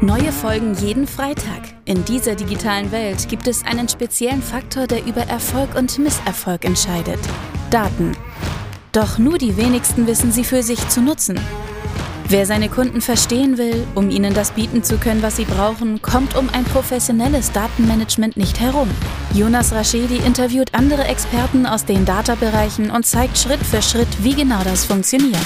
Neue Folgen jeden Freitag. In dieser digitalen Welt gibt es einen speziellen Faktor, der über Erfolg und Misserfolg entscheidet. Daten. Doch nur die wenigsten wissen sie für sich zu nutzen. Wer seine Kunden verstehen will, um ihnen das bieten zu können, was sie brauchen, kommt um ein professionelles Datenmanagement nicht herum. Jonas Raschedi interviewt andere Experten aus den Data-Bereichen und zeigt Schritt für Schritt, wie genau das funktioniert.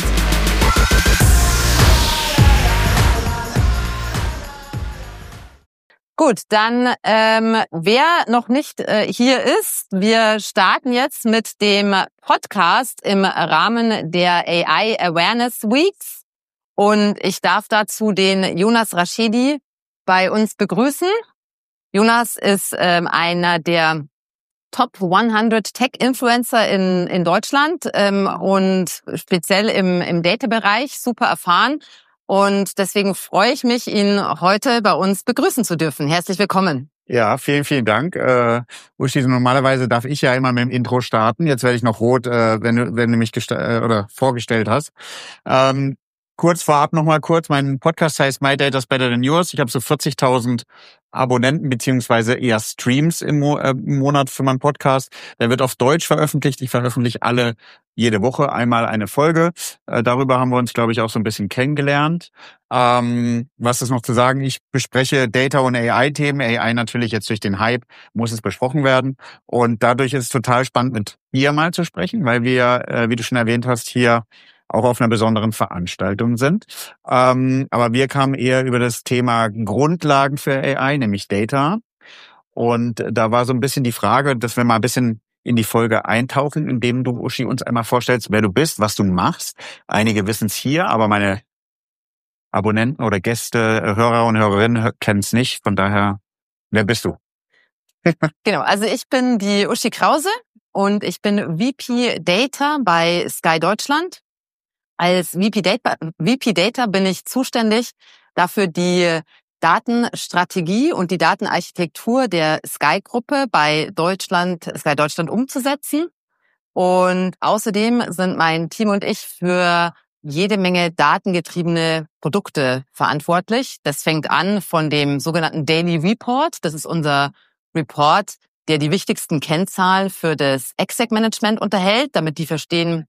Gut, dann wer noch nicht hier ist, wir starten jetzt mit dem Podcast im Rahmen der AI Awareness Weeks und ich darf dazu den Jonas Raschedi bei uns begrüßen. Jonas ist einer der Top 100 Tech-Influencer in Deutschland und speziell im Data-Bereich super erfahren. Und deswegen freue ich mich, ihn heute bei uns begrüßen zu dürfen. Herzlich willkommen. Ja, vielen, vielen Dank. Uschi, normalerweise darf ich ja immer mit dem Intro starten. Jetzt werde ich noch rot, wenn du mich vorgestellt hast. Kurz vorab nochmal mein Podcast heißt My Data's Better Than Yours. Ich habe so 40.000 Abonnenten beziehungsweise eher Streams im Monat für meinen Podcast. Der wird auf Deutsch veröffentlicht. Ich veröffentliche jede Woche einmal eine Folge. Darüber haben wir uns, glaube ich, auch so ein bisschen kennengelernt. Was ist noch zu sagen? Ich bespreche Data- und AI-Themen. AI natürlich jetzt durch den Hype muss es besprochen werden. Und dadurch ist es total spannend, mit dir mal zu sprechen, weil wir, wie du schon erwähnt hast, hier auch auf einer besonderen Veranstaltung sind. Aber wir kamen eher über das Thema Grundlagen für AI, nämlich Data. Und da war so ein bisschen die Frage, dass wir mal ein bisschen in die Folge eintauchen, indem du, Uschi, uns einmal vorstellst, wer du bist, was du machst. Einige wissen es hier, aber meine Abonnenten oder Gäste, Hörer und Hörerinnen kennen es nicht. Von daher, wer bist du? Genau, also ich bin die Uschi Krause und ich bin VP Data bei Sky Deutschland. Als VP Data bin ich zuständig dafür, die Datenstrategie und die Datenarchitektur der Sky-Gruppe bei Sky Deutschland umzusetzen. Und außerdem sind mein Team und ich für jede Menge datengetriebene Produkte verantwortlich. Das fängt an von dem sogenannten Daily Report. Das ist unser Report, der die wichtigsten Kennzahlen für das Exec-Management unterhält, damit die verstehen,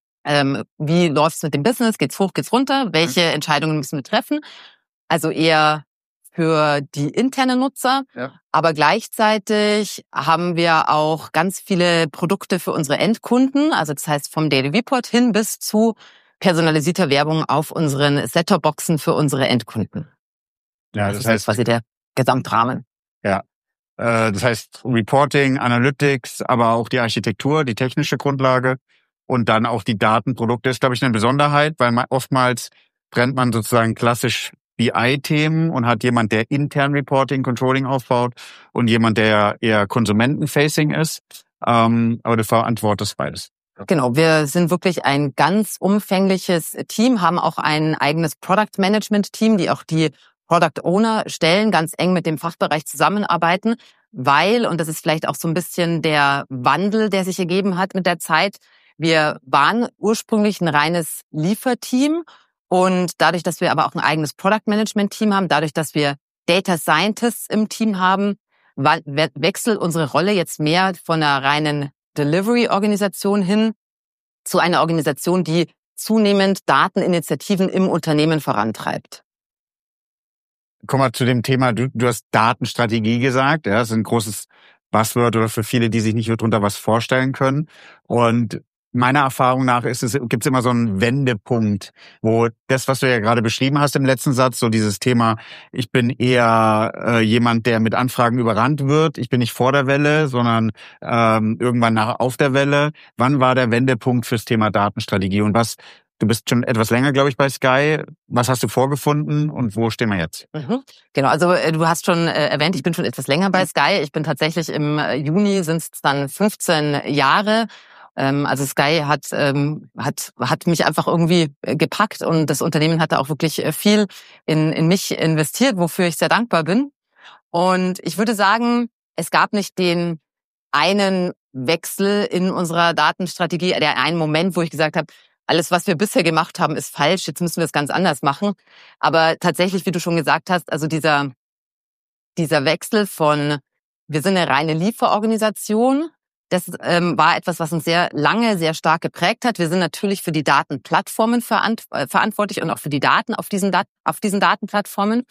wie läuft's mit dem Business, geht's hoch, geht's runter, welche Entscheidungen müssen wir treffen. Also eher für die internen Nutzer, ja. Aber gleichzeitig haben wir auch ganz viele Produkte für unsere Endkunden, also das heißt vom Daily Report hin bis zu personalisierter Werbung auf unseren Set-Top-Boxen für unsere Endkunden. Ja, das heißt quasi der Gesamtrahmen. Ja, das heißt Reporting, Analytics, aber auch die Architektur, die technische Grundlage. Und dann auch die Datenprodukte ist, glaube ich, eine Besonderheit, weil oftmals trennt man sozusagen klassisch BI-Themen und hat jemand, der intern Reporting, Controlling aufbaut und jemand, der eher Konsumenten-facing ist. Aber du verantwortest beides. Genau, wir sind wirklich ein ganz umfängliches Team, haben auch ein eigenes Product-Management-Team, die auch die Product Owner stellen, ganz eng mit dem Fachbereich zusammenarbeiten, weil, und das ist vielleicht auch so ein bisschen der Wandel, der sich ergeben hat mit der Zeit, wir waren ursprünglich ein reines Lieferteam und dadurch, dass wir aber auch ein eigenes Product Management Team haben, dadurch, dass wir Data Scientists im Team haben, wechselt unsere Rolle jetzt mehr von einer reinen Delivery-Organisation hin zu einer Organisation, die zunehmend Dateninitiativen im Unternehmen vorantreibt. Kommen wir zu dem Thema, du hast Datenstrategie gesagt, ja, das ist ein großes Buzzword oder für viele, die sich nicht darunter was vorstellen können. Und meiner Erfahrung nach gibt's immer so einen Wendepunkt, wo das, was du ja gerade beschrieben hast im letzten Satz, so dieses Thema, ich bin eher jemand, der mit Anfragen überrannt wird. Ich bin nicht vor der Welle, sondern irgendwann auf der Welle. Wann war der Wendepunkt fürs Thema Datenstrategie? Und du bist schon etwas länger, glaube ich, bei Sky. Was hast du vorgefunden und wo stehen wir jetzt? Genau, also du hast schon erwähnt, ich bin schon etwas länger bei Sky. Ich bin tatsächlich im Juni, sind es dann 15 Jahre. Also Sky hat mich einfach irgendwie gepackt und das Unternehmen hatte auch wirklich viel in mich investiert, wofür ich sehr dankbar bin. Und ich würde sagen, es gab nicht den einen Wechsel in unserer Datenstrategie, der einen Moment, wo ich gesagt habe, alles, was wir bisher gemacht haben, ist falsch, jetzt müssen wir es ganz anders machen. Aber tatsächlich, wie du schon gesagt hast, also dieser Wechsel von, wir sind eine reine Lieferorganisation, das war etwas, was uns sehr lange, sehr stark geprägt hat. Wir sind natürlich für die Datenplattformen verantwortlich und auch für die Daten auf diesen Datenplattformen.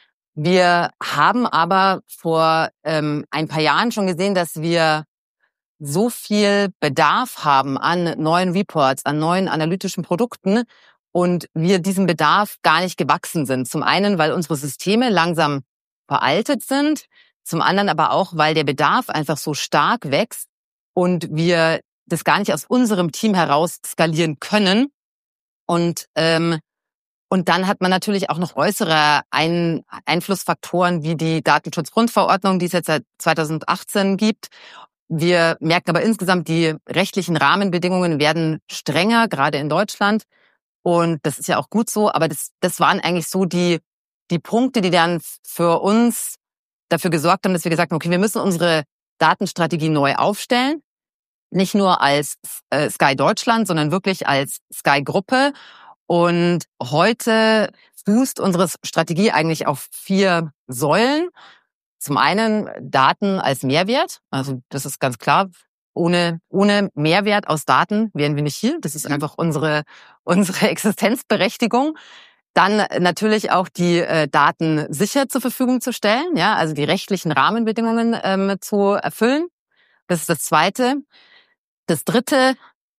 Wir haben aber vor ein paar Jahren schon gesehen, dass wir so viel Bedarf haben an neuen Reports, an neuen analytischen Produkten und wir diesem Bedarf gar nicht gewachsen sind. Zum einen, weil unsere Systeme langsam veraltet sind, zum anderen aber auch, weil der Bedarf einfach so stark wächst und wir das gar nicht aus unserem Team heraus skalieren können. Und dann hat man natürlich auch noch äußere Einflussfaktoren wie die Datenschutzgrundverordnung, die es jetzt seit 2018 gibt. Wir merken aber insgesamt, die rechtlichen Rahmenbedingungen werden strenger, gerade in Deutschland. Und das ist ja auch gut so. Aber das waren eigentlich so die Punkte, die dann für uns dafür gesorgt haben, dass wir gesagt haben, okay, wir müssen unsere Datenstrategie neu aufstellen. Nicht nur als Sky Deutschland, sondern wirklich als Sky-Gruppe. Und heute fußt unsere Strategie eigentlich auf 4 Säulen. Zum einen Daten als Mehrwert. Also das ist ganz klar. Ohne Mehrwert aus Daten wären wir nicht hier. Das ist einfach unsere Existenzberechtigung. Dann natürlich auch die Daten sicher zur Verfügung zu stellen, ja, also die rechtlichen Rahmenbedingungen zu erfüllen. Das ist das Zweite. Das Dritte,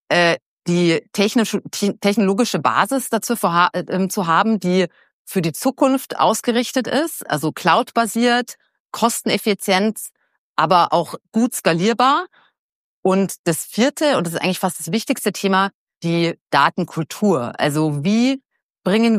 die technologische Basis dazu zu haben, die für die Zukunft ausgerichtet ist, also cloud-basiert, kosteneffizient, aber auch gut skalierbar. Und das Vierte, und das ist eigentlich fast das wichtigste Thema, die Datenkultur. Also wie schaffen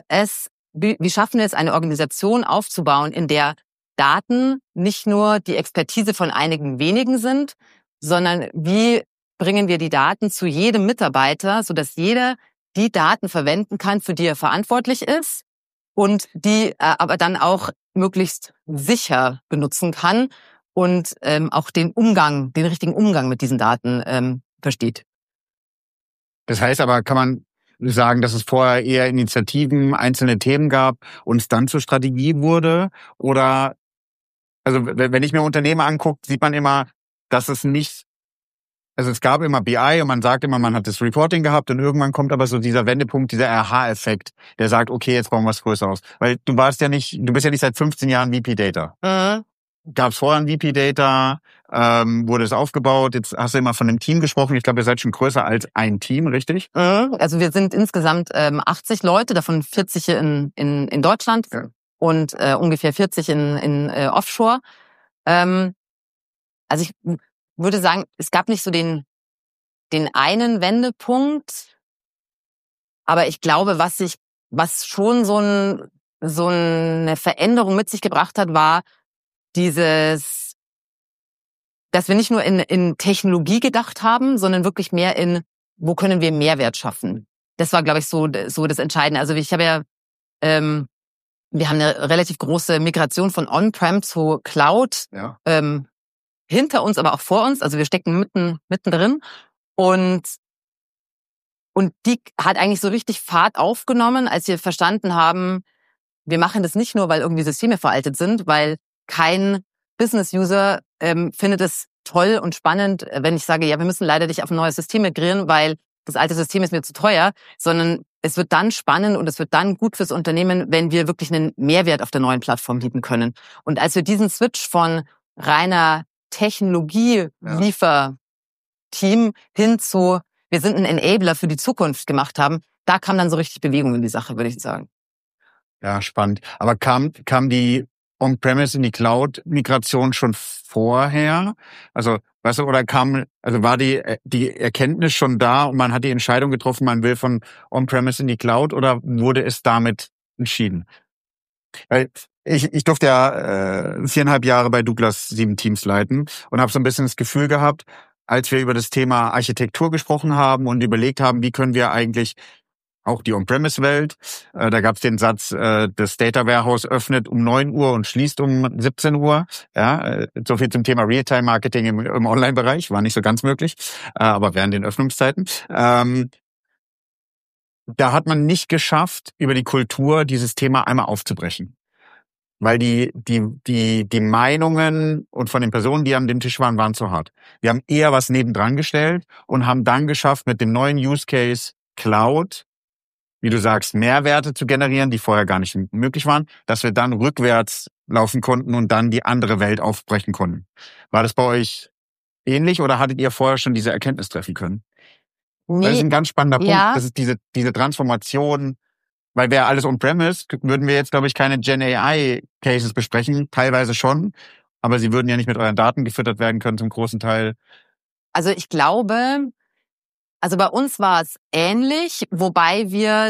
wir es, eine Organisation aufzubauen, in der Daten nicht nur die Expertise von einigen wenigen sind, sondern wie bringen wir die Daten zu jedem Mitarbeiter, sodass jeder die Daten verwenden kann, für die er verantwortlich ist und die aber dann auch möglichst sicher benutzen kann und auch den richtigen Umgang mit diesen Daten versteht. Das heißt aber, kann man sagen, dass es vorher eher Initiativen, einzelne Themen gab und es dann zur Strategie wurde? Oder, also wenn ich mir Unternehmen angucke, sieht man immer, dass es nicht, also es gab immer BI und man sagt immer, man hat das Reporting gehabt und irgendwann kommt aber so dieser Wendepunkt, dieser Aha-Effekt, der sagt, okay, jetzt brauchen wir was Größeres. Weil du bist ja nicht seit 15 Jahren VP Data. Mhm. Gab es vorher ein VP Data, wurde es aufgebaut, jetzt hast du immer von einem Team gesprochen, ich glaube, ihr seid schon größer als ein Team, richtig? Also wir sind insgesamt 80 Leute, davon 40 in Deutschland und ungefähr 40 in Offshore. Also ich würde sagen, es gab nicht so den einen Wendepunkt, aber ich glaube, was schon so eine Veränderung mit sich gebracht hat, war dass wir nicht nur in Technologie gedacht haben, sondern wirklich mehr in, wo können wir Mehrwert schaffen. Das war, glaube ich, so das Entscheidende. Also wir haben eine relativ große Migration von On-Prem zu Cloud hinter uns, aber auch vor uns. Also wir stecken mittendrin. Und die hat eigentlich so richtig Fahrt aufgenommen, als wir verstanden haben, wir machen das nicht nur, weil irgendwie Systeme veraltet sind, weil kein Business-User findet es toll und spannend, wenn ich sage, ja, wir müssen leider dich auf ein neues System migrieren, weil das alte System ist mir zu teuer, sondern es wird dann spannend und es wird dann gut fürs Unternehmen, wenn wir wirklich einen Mehrwert auf der neuen Plattform bieten können. Und als wir diesen Switch von reiner Technologie-Liefer-Team hin zu, wir sind ein Enabler für die Zukunft gemacht haben, da kam dann so richtig Bewegung in die Sache, würde ich sagen. Ja, spannend. Aber kam die On-Premise in die Cloud-Migration schon vorher? Also, weißt du, oder war die Erkenntnis schon da und man hat die Entscheidung getroffen, man will von On-Premise in die Cloud, oder wurde es damit entschieden? Weil ich durfte ja 4,5 Jahre bei Douglas 7 Teams leiten und habe so ein bisschen das Gefühl gehabt, als wir über das Thema Architektur gesprochen haben und überlegt haben, wie können wir eigentlich auch die On-Premise-Welt. Da gab es den Satz, das Data Warehouse öffnet um 9 Uhr und schließt um 17 Uhr. Ja, so viel zum Thema Realtime-Marketing im Online-Bereich. War nicht so ganz möglich, aber während den Öffnungszeiten. da hat man nicht geschafft, über die Kultur dieses Thema einmal aufzubrechen. Weil die Meinungen und von den Personen, die an dem Tisch waren zu hart. Wir haben eher was nebendran gestellt und haben dann geschafft, mit dem neuen Use Case Cloud, wie du sagst, Mehrwerte zu generieren, die vorher gar nicht möglich waren, dass wir dann rückwärts laufen konnten und dann die andere Welt aufbrechen konnten. War das bei euch ähnlich oder hattet ihr vorher schon diese Erkenntnis treffen können? Nee. Weil das ist ein ganz spannender Punkt. Ja. Das ist diese Transformation. Weil wäre alles on-premise, würden wir jetzt, glaube ich, keine Gen-AI-Cases besprechen. Teilweise schon. Aber sie würden ja nicht mit euren Daten gefüttert werden können zum großen Teil. Also ich glaube, also bei uns war es ähnlich, wobei wir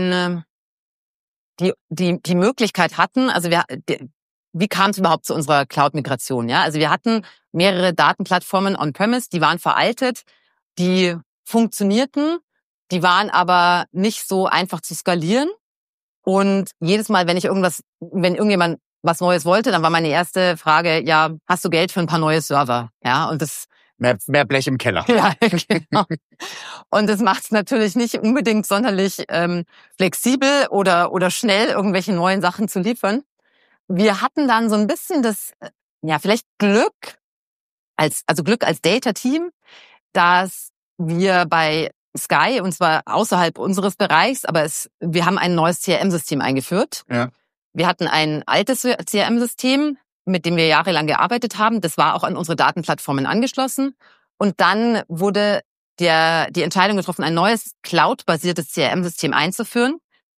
die Möglichkeit hatten, also wie kam es überhaupt zu unserer Cloud-Migration? Ja, also wir hatten mehrere Datenplattformen on-premise, die waren veraltet, die funktionierten, die waren aber nicht so einfach zu skalieren. Und jedes Mal, wenn irgendjemand was Neues wollte, dann war meine erste Frage, ja, hast du Geld für ein paar neue Server? Ja, und das Mehr Blech im Keller. Ja, genau. Und das macht es natürlich nicht unbedingt sonderlich flexibel oder schnell, irgendwelche neuen Sachen zu liefern. Wir hatten dann so ein bisschen das, vielleicht Glück als Data-Team, dass wir bei Sky, und zwar außerhalb unseres Bereichs, aber wir haben ein neues CRM-System eingeführt. Ja. Wir hatten ein altes CRM-System, mit dem wir jahrelang gearbeitet haben. Das war auch an unsere Datenplattformen angeschlossen. Und dann wurde die Entscheidung getroffen, ein neues Cloud-basiertes CRM-System einzuführen.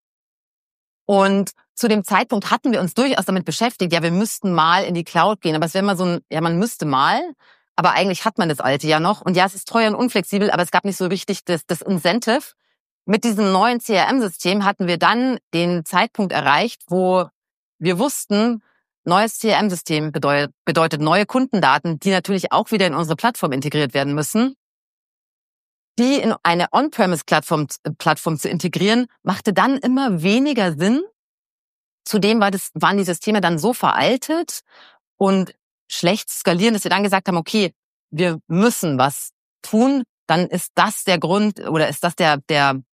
Und zu dem Zeitpunkt hatten wir uns durchaus damit beschäftigt, ja, wir müssten mal in die Cloud gehen. Aber es wäre immer so man müsste mal, aber eigentlich hat man das alte ja noch. Und ja, es ist teuer und unflexibel, aber es gab nicht so richtig das Incentive. Mit diesem neuen CRM-System hatten wir dann den Zeitpunkt erreicht, wo wir wussten, neues CRM-System bedeutet neue Kundendaten, die natürlich auch wieder in unsere Plattform integriert werden müssen. Die in eine On-Premise-Plattform zu integrieren, machte dann immer weniger Sinn. Zudem waren die Systeme dann so veraltet und schlecht zu skalieren, dass wir dann gesagt haben, okay, wir müssen was tun. Dann ist das der Grund oder ist das der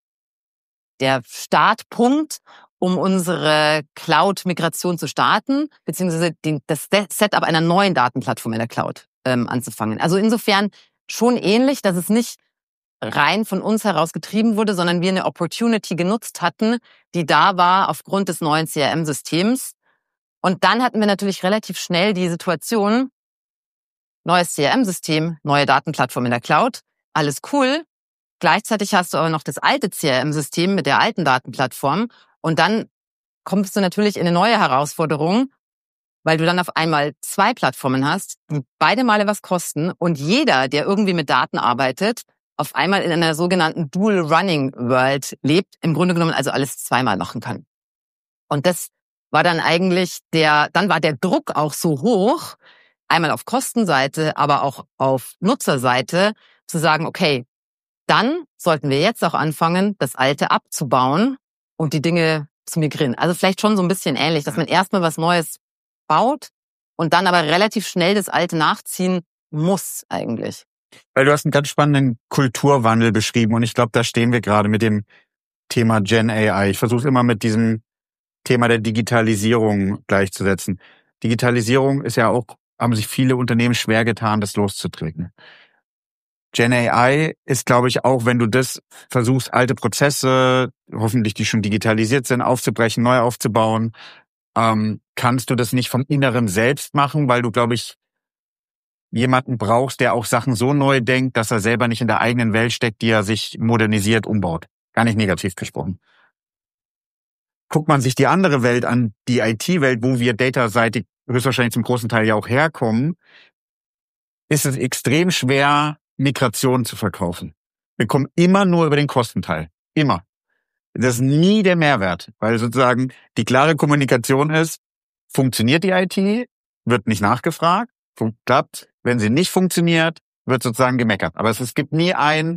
Startpunkt, um unsere Cloud-Migration zu starten, beziehungsweise das Setup einer neuen Datenplattform in der Cloud anzufangen. Also insofern schon ähnlich, dass es nicht rein von uns heraus getrieben wurde, sondern wir eine Opportunity genutzt hatten, die da war aufgrund des neuen CRM-Systems. Und dann hatten wir natürlich relativ schnell die Situation, neues CRM-System, neue Datenplattform in der Cloud, alles cool. Gleichzeitig hast du aber noch das alte CRM-System mit der alten Datenplattform und dann kommst du natürlich in eine neue Herausforderung, weil du dann auf einmal 2 Plattformen hast, die beide Male was kosten und jeder, der irgendwie mit Daten arbeitet, auf einmal in einer sogenannten Dual-Running-World lebt, im Grunde genommen also alles zweimal machen kann. Und das war dann eigentlich dann war der Druck auch so hoch, einmal auf Kostenseite, aber auch auf Nutzerseite, zu sagen, okay, dann sollten wir jetzt auch anfangen, das Alte abzubauen und die Dinge zu migrieren. Also vielleicht schon so ein bisschen ähnlich, dass man erstmal was Neues baut und dann aber relativ schnell das Alte nachziehen muss eigentlich. Weil du hast einen ganz spannenden Kulturwandel beschrieben und ich glaube, da stehen wir gerade mit dem Thema Gen AI. Ich versuche es immer mit diesem Thema der Digitalisierung gleichzusetzen. Digitalisierung ist ja auch, haben sich viele Unternehmen schwer getan, das loszutreten. Gen AI ist, glaube ich, auch, wenn du das versuchst, alte Prozesse, hoffentlich die schon digitalisiert sind, aufzubrechen, neu aufzubauen, kannst du das nicht vom Inneren selbst machen, weil du, glaube ich, jemanden brauchst, der auch Sachen so neu denkt, dass er selber nicht in der eigenen Welt steckt, die er sich modernisiert umbaut. Gar nicht negativ gesprochen. Guckt man sich die andere Welt an, die IT-Welt, wo wir dataseitig höchstwahrscheinlich zum großen Teil ja auch herkommen, ist es extrem schwer, Migration zu verkaufen. Wir kommen immer nur über den Kostenteil. Immer. Das ist nie der Mehrwert, weil sozusagen die klare Kommunikation ist, funktioniert die IT, wird nicht nachgefragt, klappt. Wenn sie nicht funktioniert, wird sozusagen gemeckert. Aber es gibt nie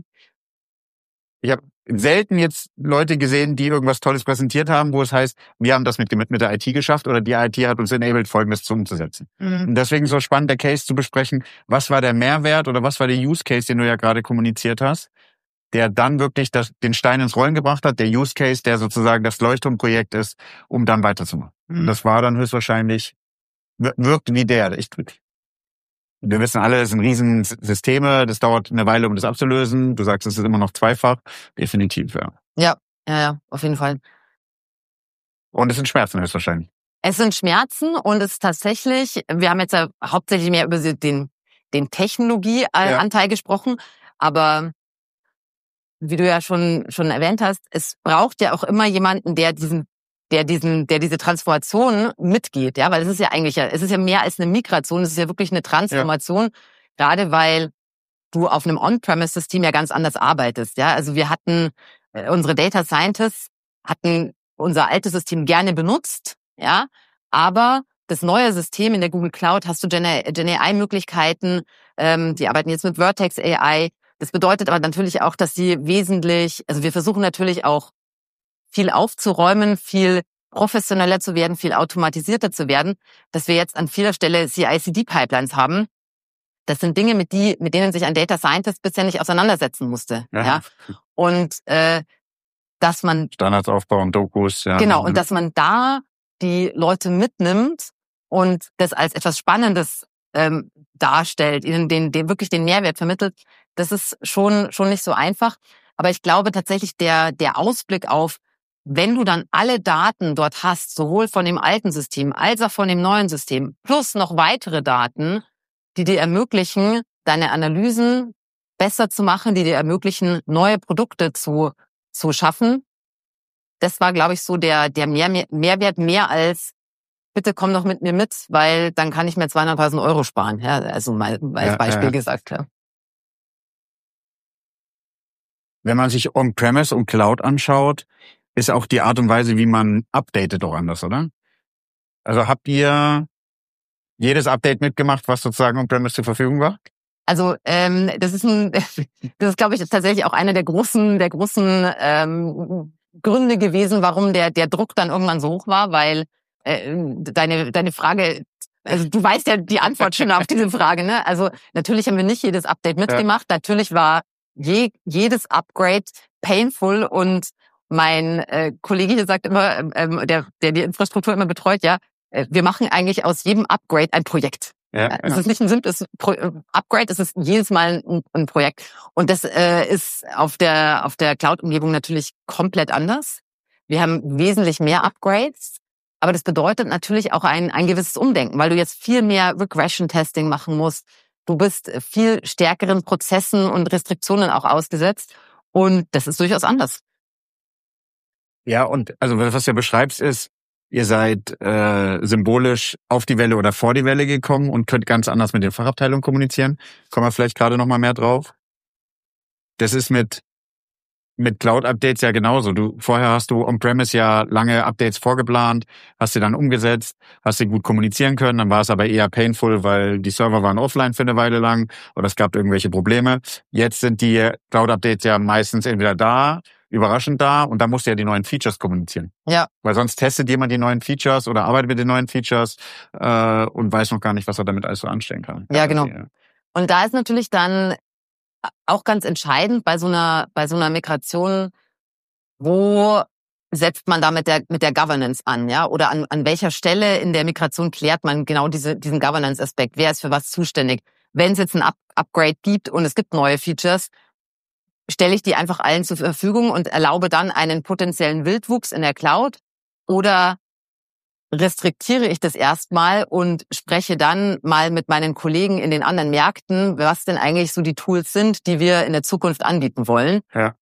ich habe selten jetzt Leute gesehen, die irgendwas Tolles präsentiert haben, wo es heißt, wir haben das mit der IT geschafft oder die IT hat uns enabled, Folgendes umzusetzen. Mhm. Und deswegen so spannend, der Case zu besprechen, was war der Mehrwert oder was war der Use Case, den du ja gerade kommuniziert hast. der dann wirklich den Stein ins Rollen gebracht hat, der Use Case, der sozusagen das Leuchtturmprojekt ist, um dann weiterzumachen. Und das war dann höchstwahrscheinlich, wirkt wie der. Wir wissen alle, es sind Riesensysteme, das dauert eine Weile, um das abzulösen. Du sagst, es ist immer noch zweifach. Definitiv, ja. Ja, auf jeden Fall. Und es sind Schmerzen höchstwahrscheinlich. Es sind Schmerzen und es ist tatsächlich, wir haben jetzt ja hauptsächlich mehr über den Technologieanteil gesprochen, aber wie du ja schon erwähnt hast, es braucht ja auch immer jemanden, der diese Transformation mitgeht, ja, weil es ist ja mehr als eine Migration, es ist ja wirklich eine Transformation, gerade weil du auf einem On-Premise-System ja ganz anders arbeitest, ja. Also wir hatten, unsere Data Scientists hatten unser altes System gerne benutzt, ja, aber das neue System in der Google Cloud hast du Gen AI-Möglichkeiten, die arbeiten jetzt mit Vertex AI. Das bedeutet aber natürlich auch, dass sie wir versuchen natürlich auch viel aufzuräumen, viel professioneller zu werden, viel automatisierter zu werden, dass wir jetzt an vieler Stelle CI/CD-Pipelines haben. Das sind Dinge, mit denen sich ein Data Scientist bisher nicht auseinandersetzen musste, ja. Und dass man Standards aufbauen, Dokus, ja. Genau, und dass man da die Leute mitnimmt und das als etwas Spannendes darstellt, ihnen wirklich den Mehrwert vermittelt, das ist schon nicht so einfach. Aber ich glaube tatsächlich, der Ausblick auf, wenn du dann alle Daten dort hast, sowohl von dem alten System als auch von dem neuen System, plus noch weitere Daten, die dir ermöglichen, deine Analysen besser zu machen, die dir ermöglichen, neue Produkte zu schaffen. Das war, glaube ich, so der Mehrwert mehr als, bitte komm doch mit mir mit, weil dann kann ich mir 200.000 Euro sparen. Ja, also mal als Beispiel gesagt. Ja. Wenn man sich On-Premise und Cloud anschaut, ist auch die Art und Weise, wie man updatet, auch anders, oder? Also habt ihr jedes Update mitgemacht, was sozusagen On-Premise zur Verfügung war? Also das ist glaube ich tatsächlich auch einer der großen Gründe gewesen, warum der Druck dann irgendwann so hoch war, weil deine Frage, also du weißt ja die Antwort schon auf diese Frage, ne? Also natürlich haben wir nicht jedes Update mitgemacht. Ja. Natürlich war jedes Upgrade painful und mein Kollege hier sagt immer, der die Infrastruktur immer betreut, ja, wir machen eigentlich aus jedem Upgrade ein Projekt. Ja, es ist nicht ein simples Upgrade, es ist jedes Mal ein Projekt. Und das ist auf der Cloud-Umgebung natürlich komplett anders. Wir haben wesentlich mehr Upgrades, aber das bedeutet natürlich auch ein gewisses Umdenken, weil du jetzt viel mehr Regression-Testing machen musst. Du bist viel stärkeren Prozessen und Restriktionen auch ausgesetzt und das ist durchaus anders. Ja, und also was du beschreibst ist, ihr seid symbolisch auf die Welle oder vor die Welle gekommen und könnt ganz anders mit den Fachabteilungen kommunizieren. Kommen wir vielleicht gerade noch mal mehr drauf. Das ist mit Cloud-Updates ja genauso. Vorher hast du On-Premise ja lange Updates vorgeplant, hast sie dann umgesetzt, hast sie gut kommunizieren können, dann war es aber eher painful, weil die Server waren offline für eine Weile lang oder es gab irgendwelche Probleme. Jetzt sind die Cloud-Updates ja meistens entweder überraschend da und dann musst du ja die neuen Features kommunizieren. Ja. Weil sonst testet jemand die neuen Features oder arbeitet mit den neuen Features und weiß noch gar nicht, was er damit alles so anstellen kann. Ja, genau. Und da ist natürlich dann auch ganz entscheidend bei so einer Migration, wo setzt man da mit der Governance an, ja? Oder an welcher Stelle in der Migration klärt man genau diesen Governance-Aspekt? Wer ist für was zuständig? Wenn es jetzt ein Upgrade gibt und es gibt neue Features, stelle ich die einfach allen zur Verfügung und erlaube dann einen potenziellen Wildwuchs in der Cloud oder restriktiere ich das erstmal und spreche dann mal mit meinen Kollegen in den anderen Märkten, was denn eigentlich so die Tools sind, die wir in der Zukunft anbieten wollen. Ja.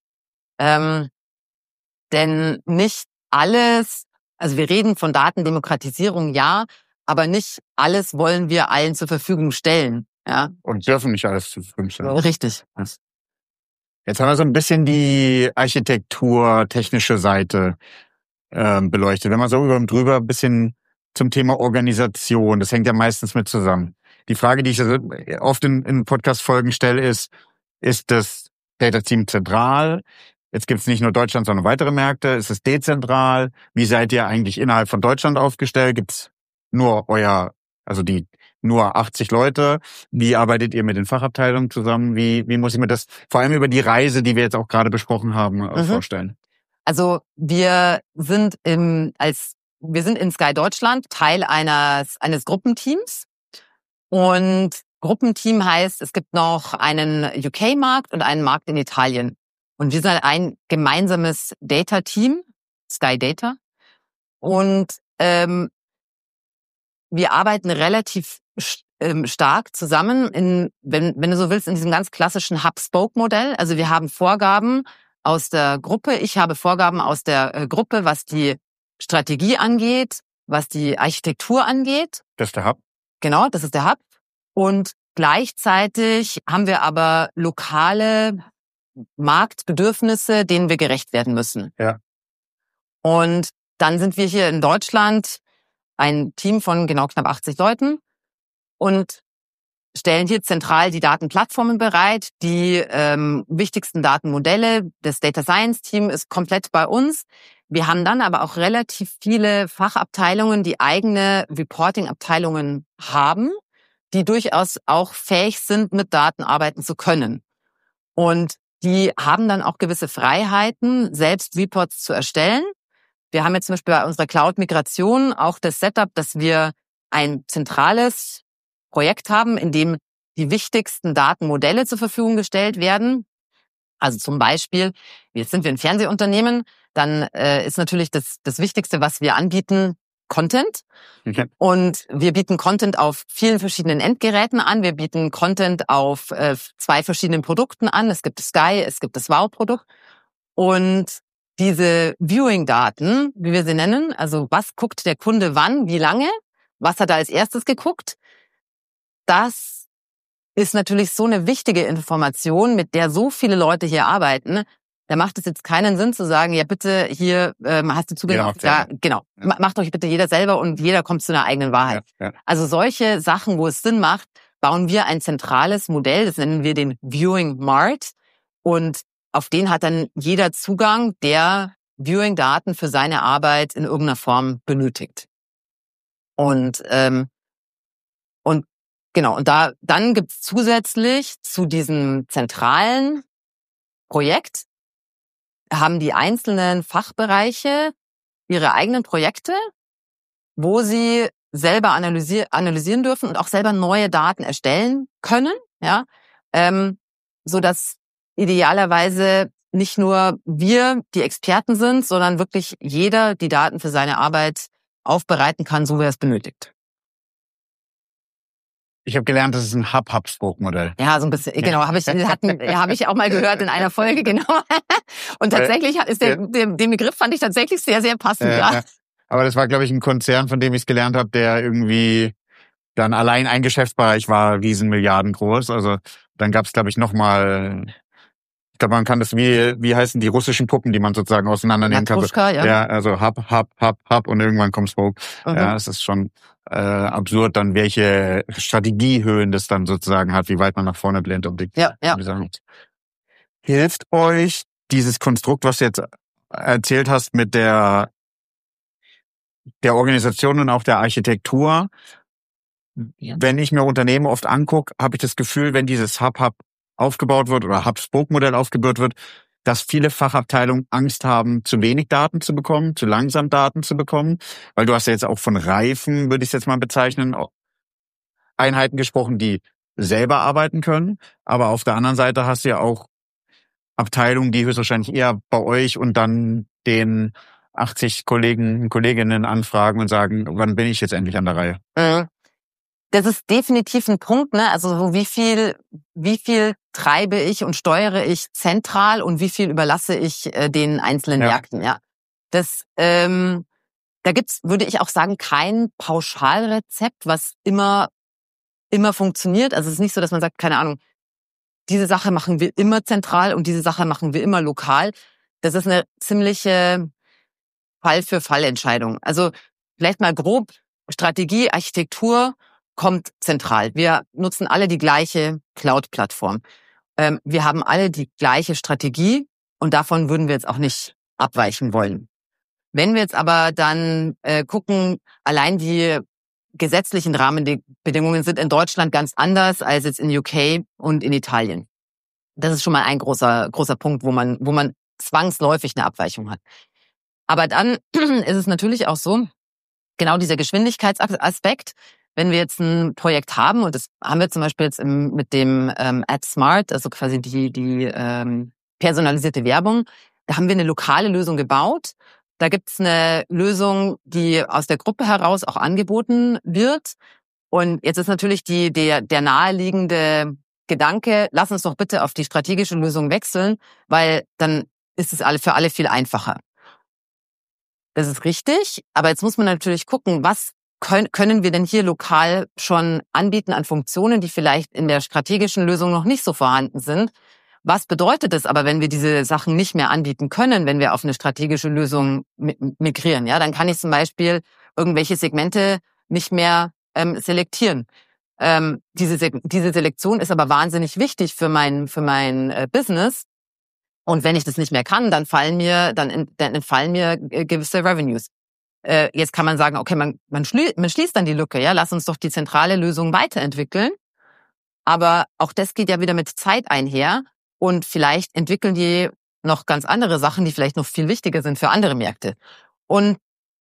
Denn nicht alles, also wir reden von Datendemokratisierung, ja, aber nicht alles wollen wir allen zur Verfügung stellen. Ja. Und dürfen nicht alles zur Verfügung stellen. Richtig. Jetzt haben wir so ein bisschen die Architektur, technische Seite beleuchtet. Wenn man so über und drüber ein bisschen zum Thema Organisation, das hängt ja meistens mit zusammen. Die Frage, die ich oft in Podcast-Folgen stelle, ist das Data-Team zentral? Jetzt gibt es nicht nur Deutschland, sondern weitere Märkte. Ist es dezentral? Wie seid ihr eigentlich innerhalb von Deutschland aufgestellt? Gibt es nur die nur 80 Leute. Wie arbeitet ihr mit den Fachabteilungen zusammen? Wie muss ich mir das vor allem über die Reise, die wir jetzt auch gerade besprochen haben, vorstellen? Also wir sind in Sky Deutschland Teil eines Gruppenteams. Und Gruppenteam heißt, es gibt noch einen UK-Markt und einen Markt in Italien. Und wir sind ein gemeinsames Data-Team, Sky Data. Und wir arbeiten relativ stark zusammen wenn du so willst, in diesem ganz klassischen Hub-Spoke-Modell. Also wir haben Vorgaben aus der Gruppe. Ich habe Vorgaben aus der Gruppe, was die Strategie angeht, was die Architektur angeht. Das ist der Hub? Genau, das ist der Hub. Und gleichzeitig haben wir aber lokale Marktbedürfnisse, denen wir gerecht werden müssen. Ja. Und dann sind wir hier in Deutschland ein Team von genau knapp 80 Leuten und stellen hier zentral die Datenplattformen bereit. Die wichtigsten Datenmodelle, das Data Science Team ist komplett bei uns. Wir haben dann aber auch relativ viele Fachabteilungen, die eigene Reporting-Abteilungen haben, die durchaus auch fähig sind, mit Daten arbeiten zu können. Und die haben dann auch gewisse Freiheiten, selbst Reports zu erstellen. Wir haben jetzt zum Beispiel bei unserer Cloud-Migration auch das Setup, dass wir ein zentrales Projekt haben, in dem die wichtigsten Datenmodelle zur Verfügung gestellt werden. Also zum Beispiel, jetzt sind wir ein Fernsehunternehmen, dann ist natürlich das Wichtigste, was wir anbieten, Content. Okay. Und wir bieten Content auf vielen verschiedenen Endgeräten an. Wir bieten Content auf 2 verschiedenen Produkten an. Es gibt das Sky, es gibt das Wow-Produkt. Und diese Viewing-Daten, wie wir sie nennen, also was guckt der Kunde wann, wie lange, was hat er als erstes geguckt, das ist natürlich so eine wichtige Information, mit der so viele Leute hier arbeiten. Da macht es jetzt keinen Sinn zu sagen, ja bitte, hier hast du Zugang auf da, genau. Ja. Macht euch bitte jeder selber und jeder kommt zu einer eigenen Wahrheit. Ja. Also solche Sachen, wo es Sinn macht, bauen wir ein zentrales Modell, das nennen wir den Viewing Mart. Und auf den hat dann jeder Zugang, der Viewing-Daten für seine Arbeit in irgendeiner Form benötigt. Und genau, und dann gibt's zusätzlich zu diesem zentralen Projekt, haben die einzelnen Fachbereiche ihre eigenen Projekte, wo sie selber analysieren dürfen und auch selber neue Daten erstellen können, ja, so dass idealerweise nicht nur wir die Experten sind, sondern wirklich jeder die Daten für seine Arbeit aufbereiten kann, so wie er es benötigt. Ich habe gelernt, das ist ein Hub-Spoke-Modell. Ja, so ein bisschen, genau, habe ich auch mal gehört in einer Folge, genau. Und tatsächlich ist den Begriff fand ich tatsächlich sehr, sehr passend, ja. Aber das war, glaube ich, ein Konzern, von dem ich es gelernt habe, der irgendwie dann allein ein Geschäftsbereich war, Riesenmilliarden groß. Also dann gab es, glaube ich, nochmal, ich glaube, man kann das wie heißen die russischen Puppen, die man sozusagen auseinandernehmen kann. Ja, also Hub und irgendwann kommt Spoke. Mhm. Ja, es ist schon absurd dann, welche Strategiehöhen das dann sozusagen hat, wie weit man nach vorne blendet. Ja. Hilft euch dieses Konstrukt, was du jetzt erzählt hast, mit der Organisation und auch der Architektur? Ja. Wenn ich mir Unternehmen oft angucke, habe ich das Gefühl, wenn dieses Hub aufgebaut wird oder Hub-Spoke-Modell aufgebaut wird, dass viele Fachabteilungen Angst haben, zu wenig Daten zu bekommen, zu langsam Daten zu bekommen. Weil du hast ja jetzt auch von Reifen, würde ich es jetzt mal bezeichnen, Einheiten gesprochen, die selber arbeiten können. Aber auf der anderen Seite hast du ja auch Abteilungen, die höchstwahrscheinlich eher bei euch und dann den 80 Kollegen und Kolleginnen anfragen und sagen, wann bin ich jetzt endlich an der Reihe? Das ist definitiv ein Punkt, ne? Also wie viel treibe ich und steuere ich zentral und wie viel überlasse ich den einzelnen Märkten, ja. Das, da gibt's, würde ich auch sagen, kein Pauschalrezept, was immer funktioniert. Also es ist nicht so, dass man sagt, keine Ahnung, diese Sache machen wir immer zentral und diese Sache machen wir immer lokal. Das ist eine ziemliche Fall-für-Fall-Entscheidung. Also vielleicht mal grob, Strategie, Architektur kommt zentral. Wir nutzen alle die gleiche Cloud-Plattform. Wir haben alle die gleiche Strategie und davon würden wir jetzt auch nicht abweichen wollen. Wenn wir jetzt aber dann gucken, allein die gesetzlichen Rahmenbedingungen sind in Deutschland ganz anders als jetzt in UK und in Italien. Das ist schon mal ein großer Punkt, wo man zwangsläufig eine Abweichung hat. Aber dann ist es natürlich auch so, genau dieser Geschwindigkeitsaspekt, wenn wir jetzt ein Projekt haben, und das haben wir zum Beispiel jetzt mit dem AdSmart, also quasi die personalisierte Werbung, da haben wir eine lokale Lösung gebaut. Da gibt's eine Lösung, die aus der Gruppe heraus auch angeboten wird. Und jetzt ist natürlich der naheliegende Gedanke, lass uns doch bitte auf die strategische Lösung wechseln, weil dann ist es für alle viel einfacher. Das ist richtig, aber jetzt muss man natürlich gucken, was können wir denn hier lokal schon anbieten an Funktionen, die vielleicht in der strategischen Lösung noch nicht so vorhanden sind. Was bedeutet es aber, wenn wir diese Sachen nicht mehr anbieten können, wenn wir auf eine strategische Lösung migrieren? Ja, dann kann ich zum Beispiel irgendwelche Segmente nicht mehr selektieren. Diese Selektion ist aber wahnsinnig wichtig für mein Business. Und wenn ich das nicht mehr kann, dann entfallen mir gewisse Revenues. Jetzt kann man sagen, okay, man schließt dann die Lücke, ja, lass uns doch die zentrale Lösung weiterentwickeln. Aber auch das geht ja wieder mit Zeit einher. Und vielleicht entwickeln die noch ganz andere Sachen, die vielleicht noch viel wichtiger sind für andere Märkte. Und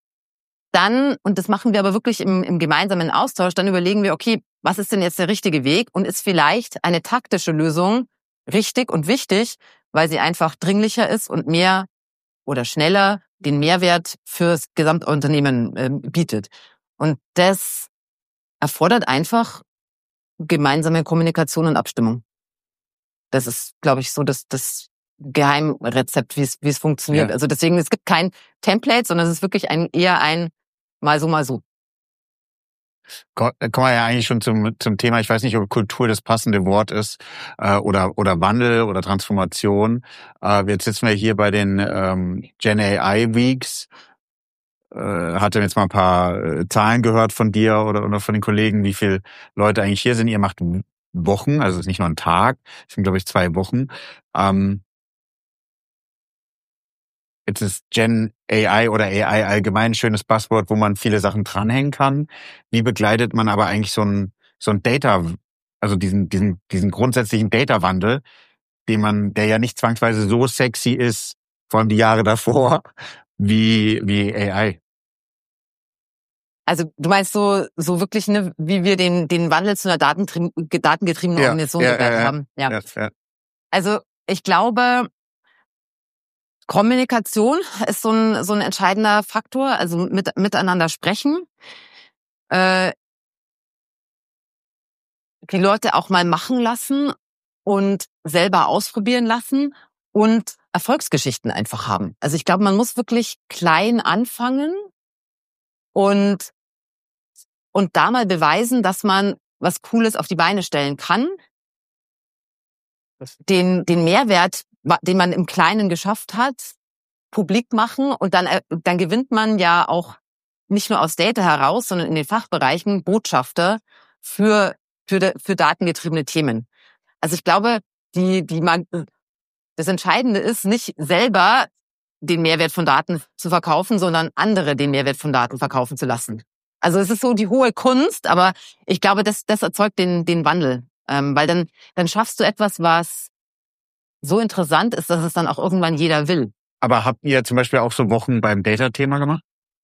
das machen wir aber wirklich im gemeinsamen Austausch, dann überlegen wir, okay, was ist denn jetzt der richtige Weg? Und ist vielleicht eine taktische Lösung richtig und wichtig, weil sie einfach dringlicher ist und mehr oder schneller den Mehrwert fürs Gesamtunternehmen bietet. Und das erfordert einfach gemeinsame Kommunikation und Abstimmung. Das ist, glaube ich, so das Geheimrezept, wie es funktioniert. Ja. Also deswegen, es gibt kein Template, sondern es ist wirklich eher ein mal so. Kommen wir ja eigentlich schon zum Thema, ich weiß nicht, ob Kultur das passende Wort ist, oder Wandel oder Transformation. Jetzt sitzen wir hier bei den Gen AI Weeks. Hatte jetzt mal ein paar Zahlen gehört von dir oder von den Kollegen, wie viele Leute eigentlich hier sind. Ihr macht Wochen, also es ist nicht nur ein Tag, es sind, glaube ich, 2 Wochen. Jetzt ist Gen AI oder AI allgemein ein schönes Buzzword, wo man viele Sachen dranhängen kann. Wie begleitet man aber eigentlich so ein Data, also diesen grundsätzlichen Data-Wandel, der ja nicht zwangsweise so sexy ist, vor allem die Jahre davor, wie AI? Also du meinst so wirklich, ne, wie wir den Wandel zu einer datengetriebenen Organisation begleitet haben? Ja. Also ich glaube, Kommunikation ist so ein entscheidender Faktor, also miteinander sprechen. Die Leute auch mal machen lassen und selber ausprobieren lassen und Erfolgsgeschichten einfach haben. Also ich glaube, man muss wirklich klein anfangen und da mal beweisen, dass man was Cooles auf die Beine stellen kann. Den Mehrwert, den man im Kleinen geschafft hat, publik machen, und dann gewinnt man ja auch nicht nur aus Data heraus, sondern in den Fachbereichen Botschafter für datengetriebene Themen. Also ich glaube, das Entscheidende ist nicht selber den Mehrwert von Daten zu verkaufen, sondern andere den Mehrwert von Daten verkaufen zu lassen. Also es ist so die hohe Kunst, aber ich glaube, das erzeugt den Wandel, weil dann schaffst du etwas, was so interessant ist, dass es dann auch irgendwann jeder will. Aber habt ihr zum Beispiel auch so Wochen beim Data-Thema gemacht?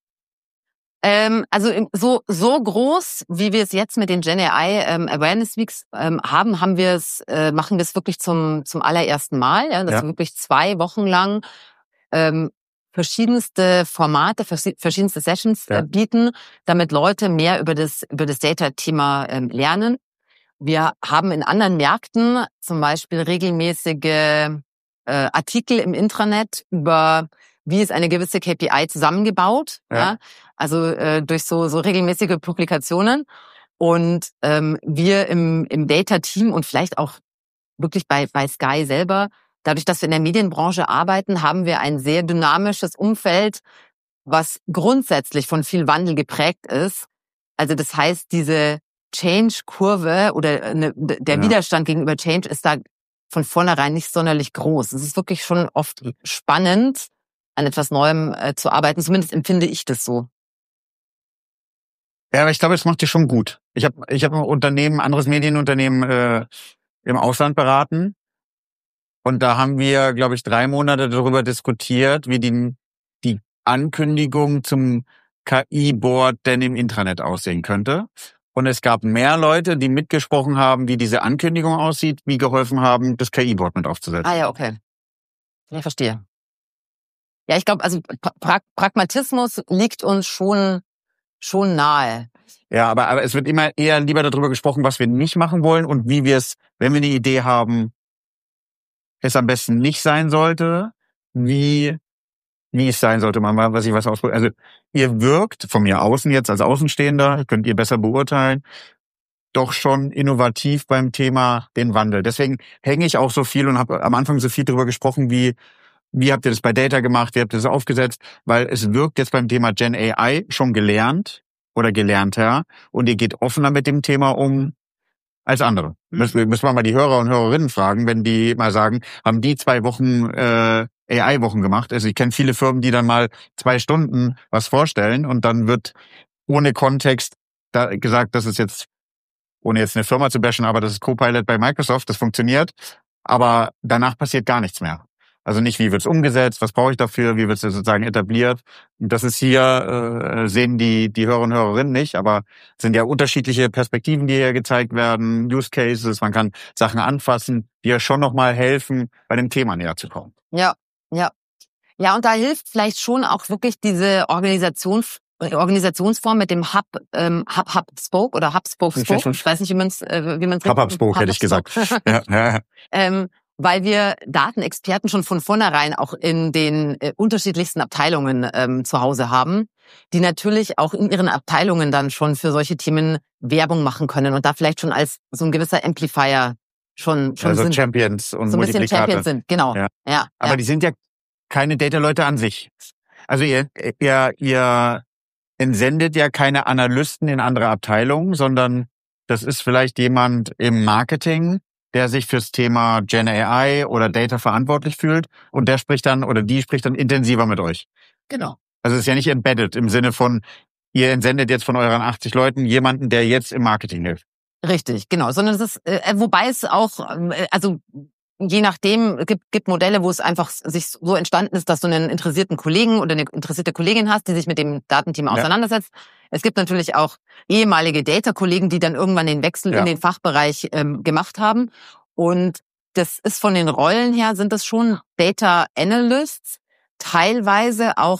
Also so groß, wie wir es jetzt mit den Gen AI Awareness Weeks machen wir es wirklich zum allerersten Mal. Ja, dass wir wirklich 2 Wochen lang verschiedenste Formate, verschiedenste Sessions bieten, damit Leute mehr über das Data-Thema lernen. Wir haben in anderen Märkten zum Beispiel regelmäßige Artikel im Intranet über, wie ist eine gewisse KPI zusammengebaut, ja? Also durch so regelmäßige Publikationen. Und wir im Data-Team und vielleicht auch wirklich bei Sky selber, dadurch, dass wir in der Medienbranche arbeiten, haben wir ein sehr dynamisches Umfeld, was grundsätzlich von viel Wandel geprägt ist. Also das heißt, diese Change-Kurve oder der Widerstand gegenüber Change ist da von vornherein nicht sonderlich groß. Es ist wirklich schon oft spannend, an etwas Neuem zu arbeiten. Zumindest empfinde ich das so. Ja, aber ich glaube, es macht dir schon gut. Ich hab ein Unternehmen, anderes Medienunternehmen im Ausland beraten. Und da haben wir, glaube ich, 3 Monate darüber diskutiert, wie die Ankündigung zum KI-Board denn im Intranet aussehen könnte. Und es gab mehr Leute, die mitgesprochen haben, wie diese Ankündigung aussieht, wie geholfen haben, das KI-Board mit aufzusetzen. Ah ja, okay. Ja, verstehe. Ja, ich glaube, also Pragmatismus liegt uns schon nahe. Ja, aber es wird immer eher lieber darüber gesprochen, was wir nicht machen wollen und wie wir es, wenn wir eine Idee haben, es am besten nicht sein sollte, wie es sein sollte, was ich was ausprobiert. Also ihr wirkt von mir außen jetzt als Außenstehender, könnt ihr besser beurteilen, doch schon innovativ beim Thema den Wandel. Deswegen hänge ich auch so viel und habe am Anfang so viel darüber gesprochen, wie habt ihr das bei Data gemacht, wie habt ihr das aufgesetzt, weil es wirkt jetzt beim Thema Gen AI schon gelernt oder gelernter und ihr geht offener mit dem Thema um als andere. Müssen wir mal die Hörer und Hörerinnen fragen, wenn die mal sagen, haben die 2 Wochen AI-Wochen gemacht. Also ich kenne viele Firmen, die dann mal 2 Stunden was vorstellen und dann wird ohne Kontext da gesagt, das ist jetzt, ohne jetzt eine Firma zu bashen, aber das ist Copilot bei Microsoft, das funktioniert, aber danach passiert gar nichts mehr. Also nicht, wie wird's umgesetzt, was brauche ich dafür, wie wird's sozusagen etabliert. Und das ist hier, sehen die Hörer und Hörerinnen nicht, aber es sind ja unterschiedliche Perspektiven, die hier gezeigt werden, Use Cases, man kann Sachen anfassen, die ja schon nochmal helfen, bei dem Thema näher zu kommen. Ja. Ja, und da hilft vielleicht schon auch wirklich diese Organisationsform mit dem Hub Spoke oder Hub Spoke. Ich weiß nicht, wie man es Hub Spoke hätte ich gesagt. Ja. Weil wir Datenexperten schon von vornherein auch in den unterschiedlichsten Abteilungen zu Hause haben, die natürlich auch in ihren Abteilungen dann schon für solche Themen Werbung machen können und da vielleicht schon als so ein gewisser Amplifier schon also sind. Champions und so ein bisschen Multiplikate. Champions sind, genau. Ja. Aber die sind ja keine Data-Leute an sich. Also ihr entsendet ja keine Analysten in andere Abteilungen, sondern das ist vielleicht jemand im Marketing, der sich fürs Thema Gen AI oder Data verantwortlich fühlt und der spricht dann oder die spricht dann intensiver mit euch. Genau. Also es ist ja nicht embedded im Sinne von, ihr entsendet jetzt von euren 80 Leuten jemanden, der jetzt im Marketing hilft. Richtig, genau. Sondern es ist, wobei es auch, also je nachdem, gibt Modelle, wo es einfach sich so entstanden ist, dass du einen interessierten Kollegen oder eine interessierte Kollegin hast, die sich mit dem Datenthema auseinandersetzt. Es gibt natürlich auch ehemalige Data-Kollegen, die dann irgendwann den Wechsel in den Fachbereich gemacht haben. Und das ist von den Rollen her, sind das schon Data Analysts, teilweise auch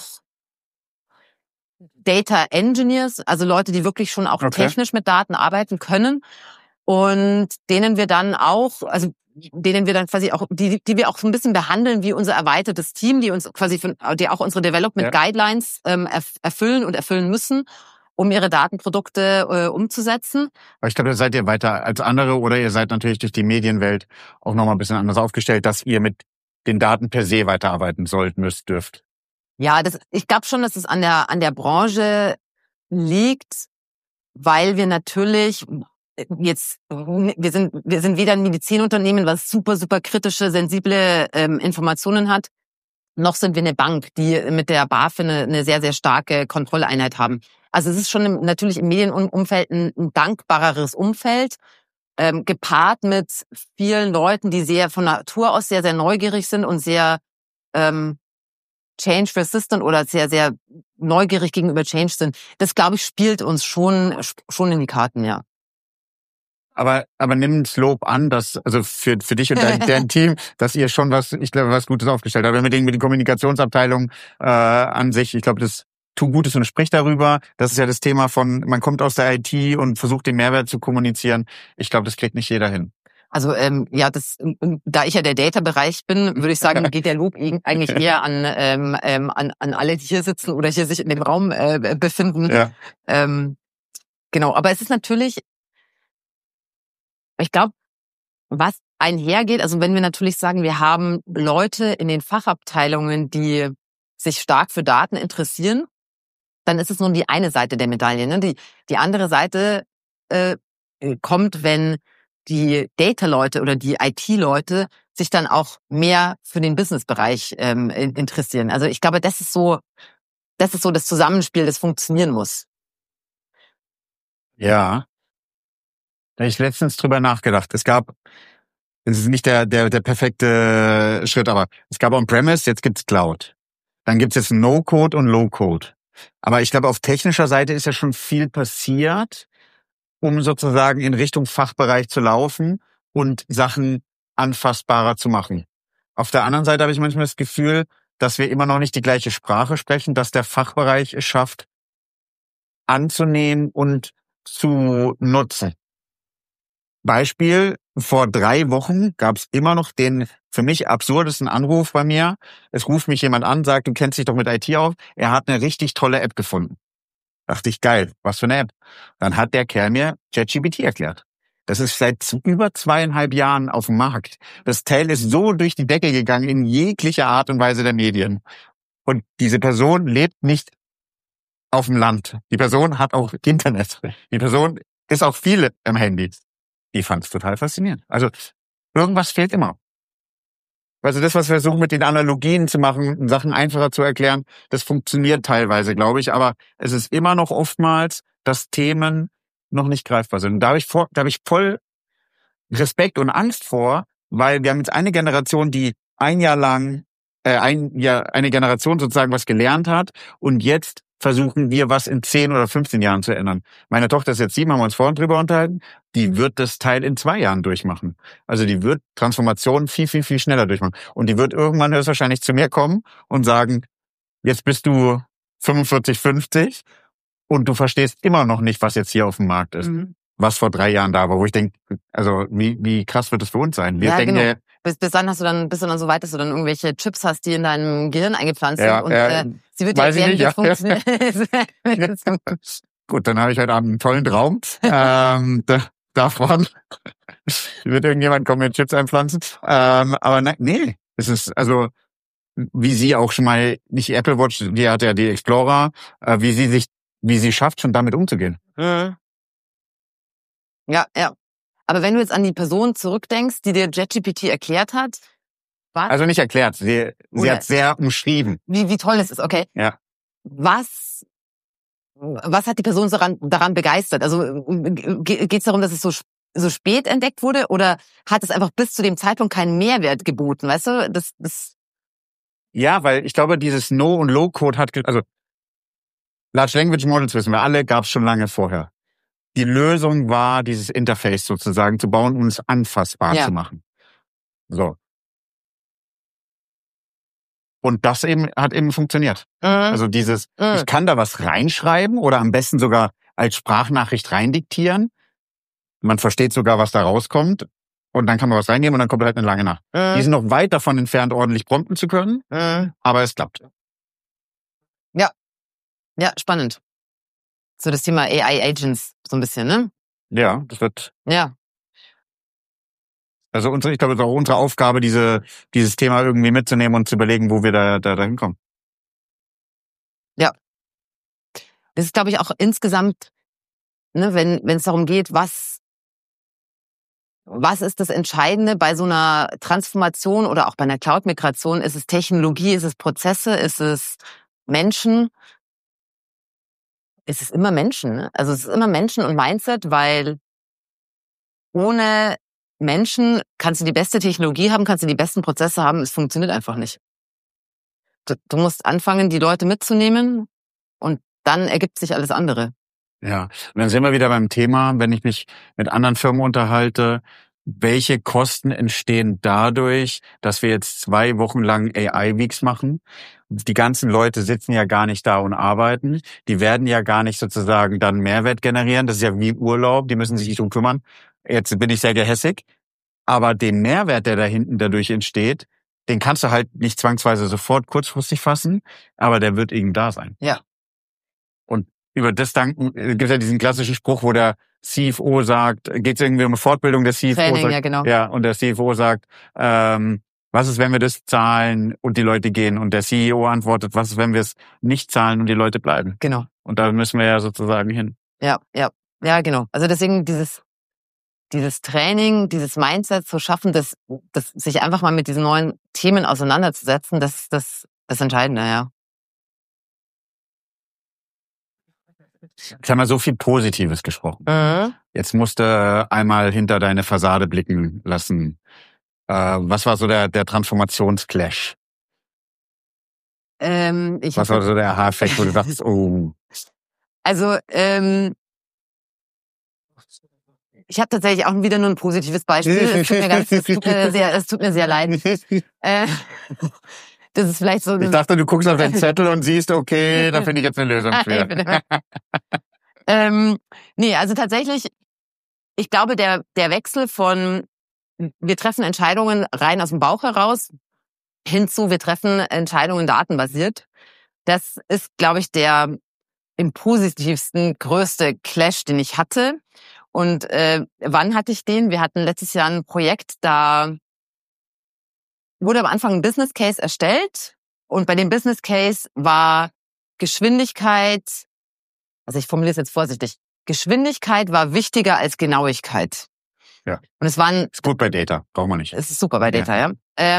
Data Engineers, also Leute, die wirklich schon auch technisch mit Daten arbeiten können und denen wir dann quasi auch, die wir auch so ein bisschen behandeln wie unser erweitertes Team, die uns quasi, die auch unsere Development Guidelines erfüllen und erfüllen müssen, um ihre Datenprodukte umzusetzen. Aber ich glaube, da seid ihr weiter als andere oder ihr seid natürlich durch die Medienwelt auch nochmal ein bisschen anders aufgestellt, dass ihr mit den Daten per se weiterarbeiten dürft. Ja, ich glaube schon, dass es an der Branche liegt, weil wir natürlich jetzt, wir sind weder ein Medizinunternehmen, was super, super kritische, sensible Informationen hat, noch sind wir eine Bank, die mit der BaFin eine sehr, sehr starke Kontrolleinheit haben. Also es ist schon natürlich im Medienumfeld ein dankbareres Umfeld, gepaart mit vielen Leuten, die sehr von Natur aus sehr, sehr neugierig sind und sehr Change resistant oder sehr, sehr neugierig gegenüber Change sind. Das, glaube ich, spielt uns schon in die Karten, ja. Aber nimm's Lob an, dass, also für dich und dein Team, dass ihr schon was Gutes aufgestellt habt. Mit den Kommunikationsabteilungen an sich, ich glaube, das tut Gutes und spricht darüber. Das ist ja das Thema von, man kommt aus der IT und versucht den Mehrwert zu kommunizieren. Ich glaube, das kriegt nicht jeder hin. Also da ich ja der Data-Bereich bin, würde ich sagen, geht der Lob eigentlich eher an alle, die hier sitzen oder hier sich in dem Raum befinden. Ja. Genau, aber es ist natürlich, ich glaube, was einhergeht, also wenn wir natürlich sagen, wir haben Leute in den Fachabteilungen, die sich stark für Daten interessieren, dann ist es nun die eine Seite der Medaille. Ne? Die andere Seite kommt, wenn die Data-Leute oder die IT-Leute sich dann auch mehr für den Business-Bereich interessieren. Also ich glaube, das ist so das Zusammenspiel, das funktionieren muss. Ja, da habe ich letztens drüber nachgedacht. Es ist nicht der perfekte Schritt, aber es gab On-Premise, jetzt gibt's Cloud. Dann gibt's jetzt No-Code und Low-Code. Aber ich glaube, auf technischer Seite ist ja schon viel passiert, um sozusagen in Richtung Fachbereich zu laufen und Sachen anfassbarer zu machen. Auf der anderen Seite habe ich manchmal das Gefühl, dass wir immer noch nicht die gleiche Sprache sprechen, dass der Fachbereich es schafft, anzunehmen und zu nutzen. Beispiel, vor 3 Wochen gab es immer noch den für mich absurdesten Anruf bei mir. Es ruft mich jemand an, sagt, du kennst dich doch mit IT auf. Er hat eine richtig tolle App gefunden. Dachte ich, geil, was für eine App. Dann hat der Kerl mir ChatGPT erklärt. Das ist seit über 2,5 Jahren auf dem Markt. Das Teil ist so durch die Decke gegangen in jeglicher Art und Weise der Medien. Und diese Person lebt nicht auf dem Land. Die Person hat auch Internet. Die Person ist auch viel am Handy. Die fand es total faszinierend. Also irgendwas fehlt immer. Also das, was wir versuchen mit den Analogien zu machen, Sachen einfacher zu erklären, das funktioniert teilweise, glaube ich. Aber es ist immer noch oftmals, dass Themen noch nicht greifbar sind. Und da habe ich voll Respekt und Angst vor, weil wir haben jetzt eine Generation, die eine Generation sozusagen was gelernt hat und jetzt versuchen wir, was in 10 oder 15 Jahren zu ändern. Meine Tochter ist jetzt 7, haben wir uns vorhin drüber unterhalten. Die wird das Teil in 2 Jahren durchmachen. Also die wird Transformation viel, viel, viel schneller durchmachen. Und die wird irgendwann höchstwahrscheinlich zu mir kommen und sagen, jetzt bist du 45, 50 und du verstehst immer noch nicht, was jetzt hier auf dem Markt ist. Mhm. Was vor 3 Jahren da war, wo ich denke, also wie krass wird es für uns sein? Wir denken, genau. Bis dann bist du dann so weit, dass du dann irgendwelche Chips hast, die in deinem Gehirn eingepflanzt sind. Und sie wird dir erklären, wie es funktioniert. Gut, dann habe ich heute Abend einen tollen Traum. Davon wird irgendjemand kommen mit Chips einpflanzen. Aber nee, es ist also, wie sie auch schon mal, nicht die Apple Watch, die hat ja die Explorer, wie sie schafft, schon damit umzugehen. Mhm. Ja. Aber wenn du jetzt an die Person zurückdenkst, die dir ChatGPT erklärt hat, was? Also nicht erklärt, sie hat sehr umschrieben. Wie toll es ist, okay. Ja. Was hat die Person daran begeistert? Also geht es darum, dass es so spät entdeckt wurde oder hat es einfach bis zu dem Zeitpunkt keinen Mehrwert geboten, weißt du? Das Ja, weil ich glaube, dieses No- und Low-Code also Large Language Models, wissen wir alle, gab es schon lange vorher. Die Lösung war, dieses Interface sozusagen zu bauen und es anfassbar zu machen. So. Und das hat eben funktioniert. Mhm. Also ich kann da was reinschreiben oder am besten sogar als Sprachnachricht reindiktieren. Man versteht sogar, was da rauskommt. Und dann kann man was reingeben und dann kommt halt eine lange Nacht. Die sind noch weit davon entfernt, ordentlich prompten zu können. Aber es klappt. Ja, spannend. So das Thema AI-Agents so ein bisschen, ne? Ja, das wird... Ja. Also ich glaube, es ist auch unsere Aufgabe, dieses Thema irgendwie mitzunehmen und zu überlegen, wo wir da hinkommen. Ja. Das ist, glaube ich, auch insgesamt, ne, wenn es darum geht, was ist das Entscheidende bei so einer Transformation oder auch bei einer Cloud-Migration? Ist es Technologie, ist es Prozesse, ist es Menschen? Es ist immer Menschen, ne? Also es ist immer Menschen und Mindset, weil ohne Menschen kannst du die beste Technologie haben, kannst du die besten Prozesse haben, es funktioniert einfach nicht. Du musst anfangen, die Leute mitzunehmen und dann ergibt sich alles andere. Ja, und dann sind wir wieder beim Thema, wenn ich mich mit anderen Firmen unterhalte, welche Kosten entstehen dadurch, dass wir jetzt 2 Wochen lang AI-Weeks machen? Die ganzen Leute sitzen ja gar nicht da und arbeiten. Die werden ja gar nicht sozusagen dann Mehrwert generieren. Das ist ja wie Urlaub, die müssen sich nicht drum kümmern. Jetzt bin ich sehr gehässig. Aber den Mehrwert, der da hinten dadurch entsteht, den kannst du halt nicht zwangsweise sofort kurzfristig fassen, aber der wird eben da sein. Ja. Und über das Danken gibt ja diesen klassischen Spruch, wo der CFO sagt, geht es irgendwie um eine Fortbildung, der CFO Training, sagt, ja, genau. Ja, und der CFO sagt, was ist, wenn wir das zahlen und die Leute gehen? Und der CEO antwortet, was ist, wenn wir es nicht zahlen und die Leute bleiben? Genau. Und da müssen wir ja sozusagen hin. Ja, genau. Also deswegen dieses Training, dieses Mindset zu schaffen, das sich einfach mal mit diesen neuen Themen auseinanderzusetzen, das Entscheidende, ja. Jetzt haben wir so viel Positives gesprochen. Jetzt musst du einmal hinter deine Fassade blicken lassen. Was war so der Transformationsclash? Was war so der Aha-Effekt, wo du dachtest, oh. Also, ich habe tatsächlich auch wieder nur ein positives Beispiel. Es tut mir sehr leid. Das ist vielleicht so. Ich dachte, du guckst auf deinen Zettel und siehst, okay, da finde ich jetzt eine Lösung für. Nee, also tatsächlich, ich glaube, der Wechsel von wir treffen Entscheidungen rein aus dem Bauch heraus hin zu wir treffen Entscheidungen datenbasiert. Das ist, glaube ich, der im positivsten größte Clash, den ich hatte. Und wann hatte ich den? Wir hatten letztes Jahr ein Projekt, da wurde am Anfang ein Business Case erstellt und bei dem Business Case war Geschwindigkeit, also ich formuliere es jetzt vorsichtig, Geschwindigkeit war wichtiger als Genauigkeit. Ja. Und es waren... Ist gut bei Data, brauchen wir nicht. Es ist super bei Data, ja.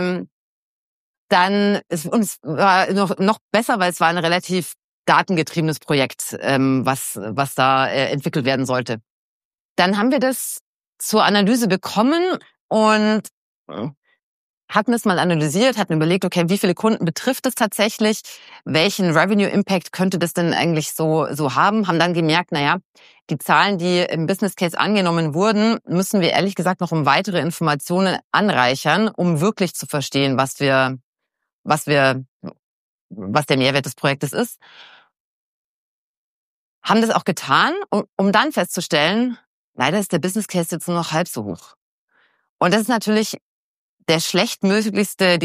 Es war noch besser, weil es war ein relativ datengetriebenes Projekt, was da entwickelt werden sollte. Dann haben wir das zur Analyse bekommen und hatten es mal analysiert, hatten überlegt, okay, wie viele Kunden betrifft es tatsächlich? Welchen Revenue Impact könnte das denn eigentlich so haben? Haben dann gemerkt, die Zahlen, die im Business Case angenommen wurden, müssen wir ehrlich gesagt noch um weitere Informationen anreichern, um wirklich zu verstehen, was der Mehrwert des Projektes ist. Haben das auch getan, um dann festzustellen, leider ist der Business Case jetzt nur noch halb so hoch. Und das ist natürlich die schlechtmöglichste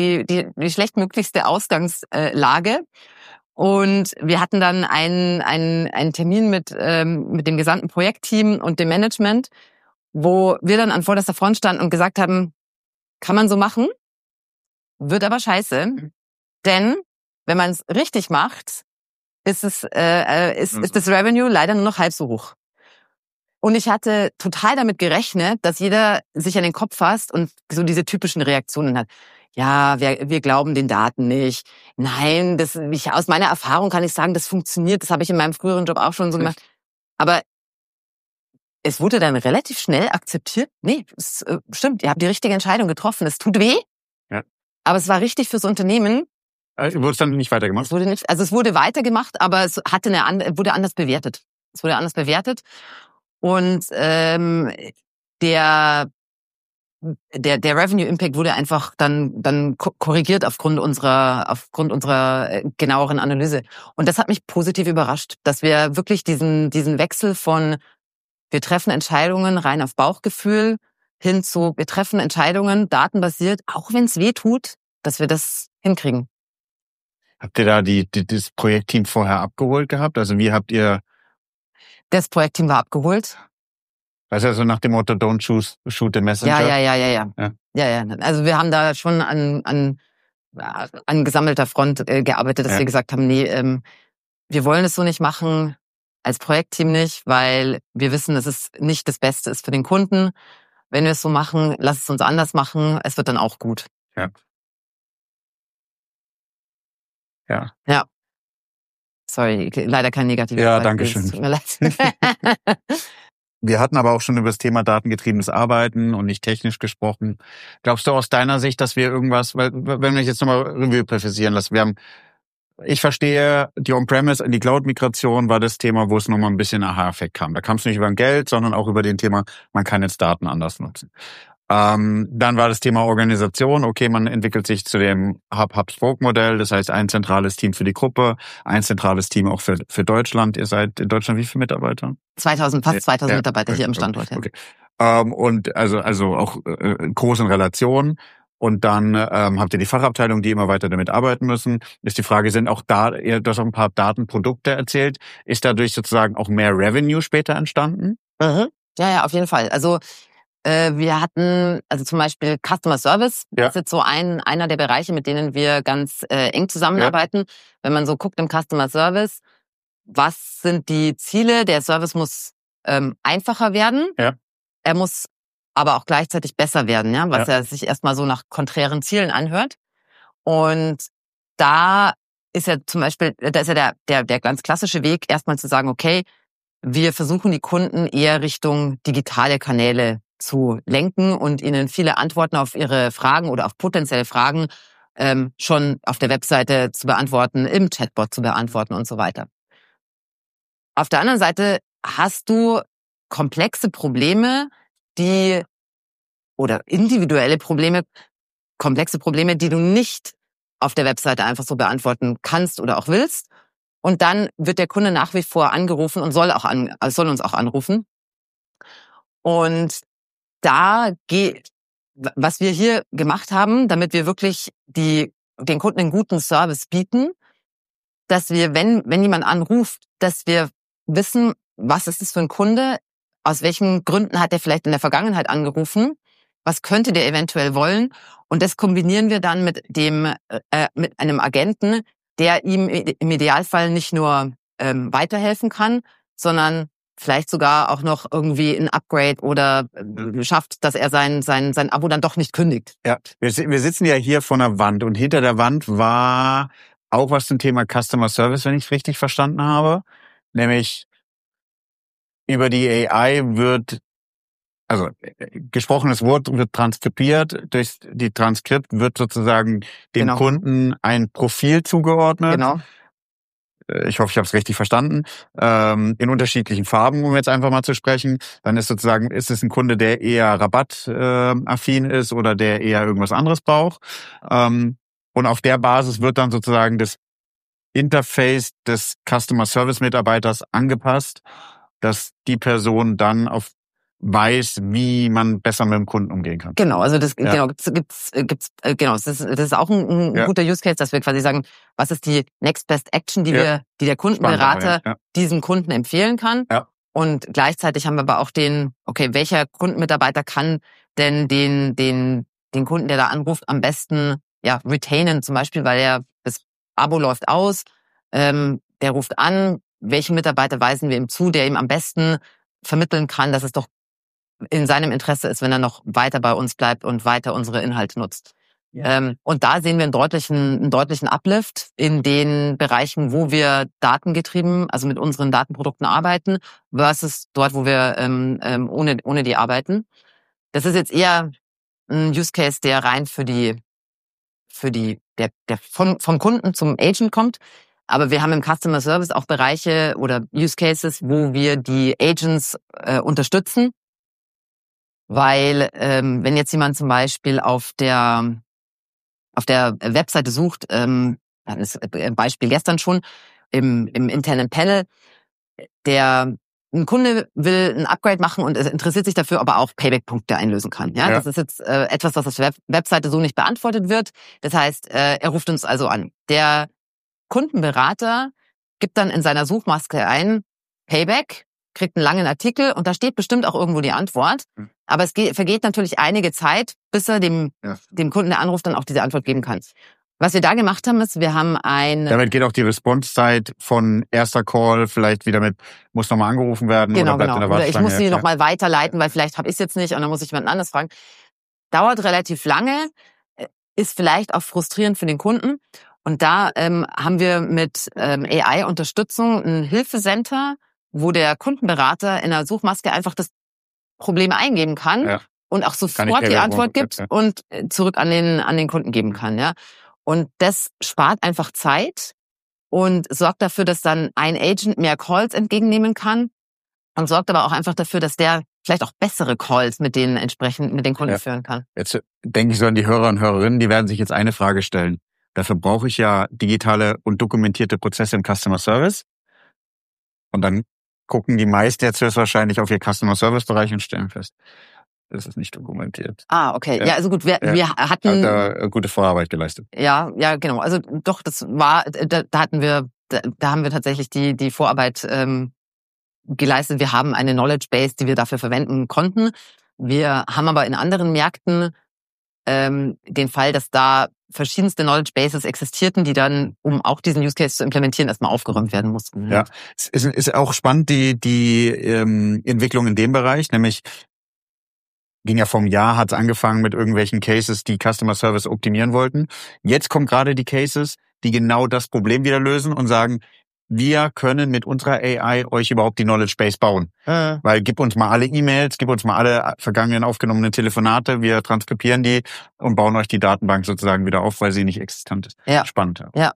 Ausgangslage. Und wir hatten dann einen Termin mit dem gesamten Projektteam und dem Management, wo wir dann an vorderster Front standen und gesagt haben, kann man so machen, wird aber scheiße. Denn wenn man es richtig macht, ist das Revenue leider nur noch halb so hoch. Und ich hatte total damit gerechnet, dass jeder sich an den Kopf fasst und so diese typischen Reaktionen hat. Ja, wir glauben den Daten nicht. Nein, aus meiner Erfahrung kann ich sagen, das funktioniert. Das habe ich in meinem früheren Job auch schon so gemacht. Aber es wurde dann relativ schnell akzeptiert. Nee, es stimmt, ihr habt die richtige Entscheidung getroffen. Es tut weh, ja. Aber es war richtig fürs Unternehmen. Wurde es dann nicht weitergemacht? Es wurde weitergemacht, aber es wurde anders bewertet. Es wurde anders bewertet. Und der Revenue Impact wurde einfach dann korrigiert aufgrund unserer genaueren Analyse. Und das hat mich positiv überrascht, dass wir wirklich diesen Wechsel von wir treffen Entscheidungen rein auf Bauchgefühl hin zu wir treffen Entscheidungen datenbasiert, auch wenn es weh tut, dass wir das hinkriegen. Habt ihr da das Projektteam vorher abgeholt gehabt? Also wie habt ihr... Das Projektteam war abgeholt. Also nach dem Motto, don't shoot the messenger? Ja. Also wir haben da schon an gesammelter Front gearbeitet, dass wir gesagt haben, nee, wir wollen es so nicht machen, als Projektteam nicht, weil wir wissen, dass es nicht das Beste ist für den Kunden. Wenn wir es so machen, lass es uns anders machen, es wird dann auch gut. Ja. Sorry, leider kein negatives Beispiel. Ja, danke schön. Tut mir leid. Wir hatten aber auch schon über das Thema datengetriebenes Arbeiten und nicht technisch gesprochen. Glaubst du aus deiner Sicht, dass wir irgendwas, weil wenn wir jetzt nochmal Revue passieren lassen, ich verstehe, die On-Premise in die Cloud-Migration war das Thema, wo es nochmal ein bisschen Aha-Effekt kam. Da kam es nicht über ein Geld, sondern auch über den Thema, man kann jetzt Daten anders nutzen. Dann war das Thema Organisation. Okay, man entwickelt sich zu dem Hub-Spoke-Modell. Das heißt, ein zentrales Team für die Gruppe, ein zentrales Team auch für Deutschland. Ihr seid in Deutschland wie viele Mitarbeiter? Fast 2000 Mitarbeiter hier im Standort. Okay. Und also auch groß in Relation. Und dann habt ihr die Fachabteilung, die immer weiter damit arbeiten müssen. Ist die Frage, du hast auch ein paar Datenprodukte erzählt. Ist dadurch sozusagen auch mehr Revenue später entstanden? Ja, auf jeden Fall. Also wir hatten also zum Beispiel Customer Service. Das ist jetzt so einer der Bereiche, mit denen wir ganz eng zusammenarbeiten. Ja. Wenn man so guckt im Customer Service, was sind die Ziele? Der Service muss einfacher werden. Ja. Er muss aber auch gleichzeitig besser werden, ja, was ja sich erstmal so nach konträren Zielen anhört. Und da ist ja zum Beispiel, da ist ja der ganz klassische Weg, erstmal zu sagen, okay, wir versuchen die Kunden eher Richtung digitale Kanäle zu lenken und ihnen viele Antworten auf ihre Fragen oder auf potenzielle Fragen schon auf der Webseite zu beantworten, im Chatbot zu beantworten und so weiter. Auf der anderen Seite hast du komplexe Probleme, oder individuelle Probleme, komplexe Probleme, die du nicht auf der Webseite einfach so beantworten kannst oder auch willst. Und dann wird der Kunde nach wie vor angerufen und soll uns auch anrufen. Und was wir hier gemacht haben, damit wir wirklich den Kunden einen guten Service bieten, dass wir, wenn jemand anruft, dass wir wissen, was ist das für ein Kunde, aus welchen Gründen hat er vielleicht in der Vergangenheit angerufen, was könnte der eventuell wollen, und das kombinieren wir dann mit einem Agenten, der ihm im Idealfall nicht nur weiterhelfen kann, sondern vielleicht sogar auch noch irgendwie ein Upgrade oder schafft, dass er sein Abo dann doch nicht kündigt. Ja, wir sitzen ja hier vor einer Wand und hinter der Wand war auch was zum Thema Customer Service, wenn ich es richtig verstanden habe. Nämlich über die AI gesprochenes Wort wird transkribiert, durch die Transkript wird sozusagen dem Kunden ein Profil zugeordnet. Genau. Ich hoffe, ich habe es richtig verstanden. In unterschiedlichen Farben, um jetzt einfach mal zu sprechen. Dann ist es ein Kunde, der eher rabattaffin ist oder der eher irgendwas anderes braucht. Und auf der Basis wird dann sozusagen das Interface des Customer Service Mitarbeiters angepasst, dass die Person dann weiß, wie man besser mit dem Kunden umgehen kann. Genau, also das ist auch ein guter Use Case, dass wir quasi sagen, was ist die Next Best Action, die der Kundenberater diesem Kunden empfehlen kann. Ja. Und gleichzeitig haben wir aber auch welcher Kundenmitarbeiter kann denn den Kunden, der da anruft, am besten retainen, zum Beispiel, weil das Abo läuft aus, der ruft an, welchen Mitarbeiter weisen wir ihm zu, der ihm am besten vermitteln kann, dass es doch in seinem Interesse ist, wenn er noch weiter bei uns bleibt und weiter unsere Inhalte nutzt. Ja. Und da sehen wir einen deutlichen Uplift in den Bereichen, wo wir datengetrieben, also mit unseren Datenprodukten arbeiten, versus dort, wo wir ohne die arbeiten. Das ist jetzt eher ein Use Case, der rein der vom Kunden zum Agent kommt. Aber wir haben im Customer Service auch Bereiche oder Use Cases, wo wir die Agents unterstützen. Weil wenn jetzt jemand zum Beispiel auf der Webseite sucht, dann ist ein Beispiel gestern schon im internen Panel, ein Kunde will ein Upgrade machen und interessiert sich dafür, ob er auch Payback-Punkte einlösen kann. Ja, das ist jetzt etwas, was auf der Webseite so nicht beantwortet wird. Das heißt, er ruft uns also an. Der Kundenberater gibt dann in seiner Suchmaske ein Payback, kriegt einen langen Artikel und da steht bestimmt auch irgendwo die Antwort. Aber es vergeht natürlich einige Zeit, bis er dem Kunden, der anruft, dann auch diese Antwort geben kann. Was wir da gemacht haben, ist, wir haben Damit geht auch die Response-Zeit von erster Call vielleicht wieder muss nochmal angerufen werden oder bleibt in der Warteschlange. Oder ich muss sie nochmal weiterleiten, weil vielleicht habe ich es jetzt nicht und dann muss ich jemand anderes fragen. Dauert relativ lange, ist vielleicht auch frustrierend für den Kunden. Und da haben wir mit AI-Unterstützung ein Hilfecenter, wo der Kundenberater in der Suchmaske einfach das Problem eingeben kann und auch sofort die Antwort gibt und zurück an den Kunden geben kann. Ja. Und das spart einfach Zeit und sorgt dafür, dass dann ein Agent mehr Calls entgegennehmen kann und sorgt aber auch einfach dafür, dass der vielleicht auch bessere Calls mit den Kunden führen kann. Jetzt denke ich so an die Hörer und Hörerinnen, die werden sich jetzt eine Frage stellen. Dafür brauche ich ja digitale und dokumentierte Prozesse im Customer Service. Und dann gucken die meisten jetzt höchstwahrscheinlich auf ihr Customer Service Bereich und stellen fest, das ist nicht dokumentiert. Ah, okay. Ja, also gut, wir hatten da gute Vorarbeit geleistet. Ja, genau. Also doch, da haben wir tatsächlich die Vorarbeit geleistet. Wir haben eine Knowledge Base, die wir dafür verwenden konnten. Wir haben aber in anderen Märkten den Fall, dass da verschiedenste Knowledge Bases existierten, die dann, um auch diesen Use Case zu implementieren, erstmal aufgeräumt werden mussten. Ja, es ist auch spannend, die Entwicklung in dem Bereich, nämlich ging ja vom Jahr, hat es angefangen mit irgendwelchen Cases, die Customer Service optimieren wollten. Jetzt kommen gerade die Cases, die genau das Problem wieder lösen und sagen, wir können mit unserer AI euch überhaupt die Knowledge Base bauen. Weil gib uns mal alle E-Mails, gib uns mal alle vergangenen aufgenommenen Telefonate, wir transkribieren die und bauen euch die Datenbank sozusagen wieder auf, weil sie nicht existent ist. Ja. Spannend. Ja.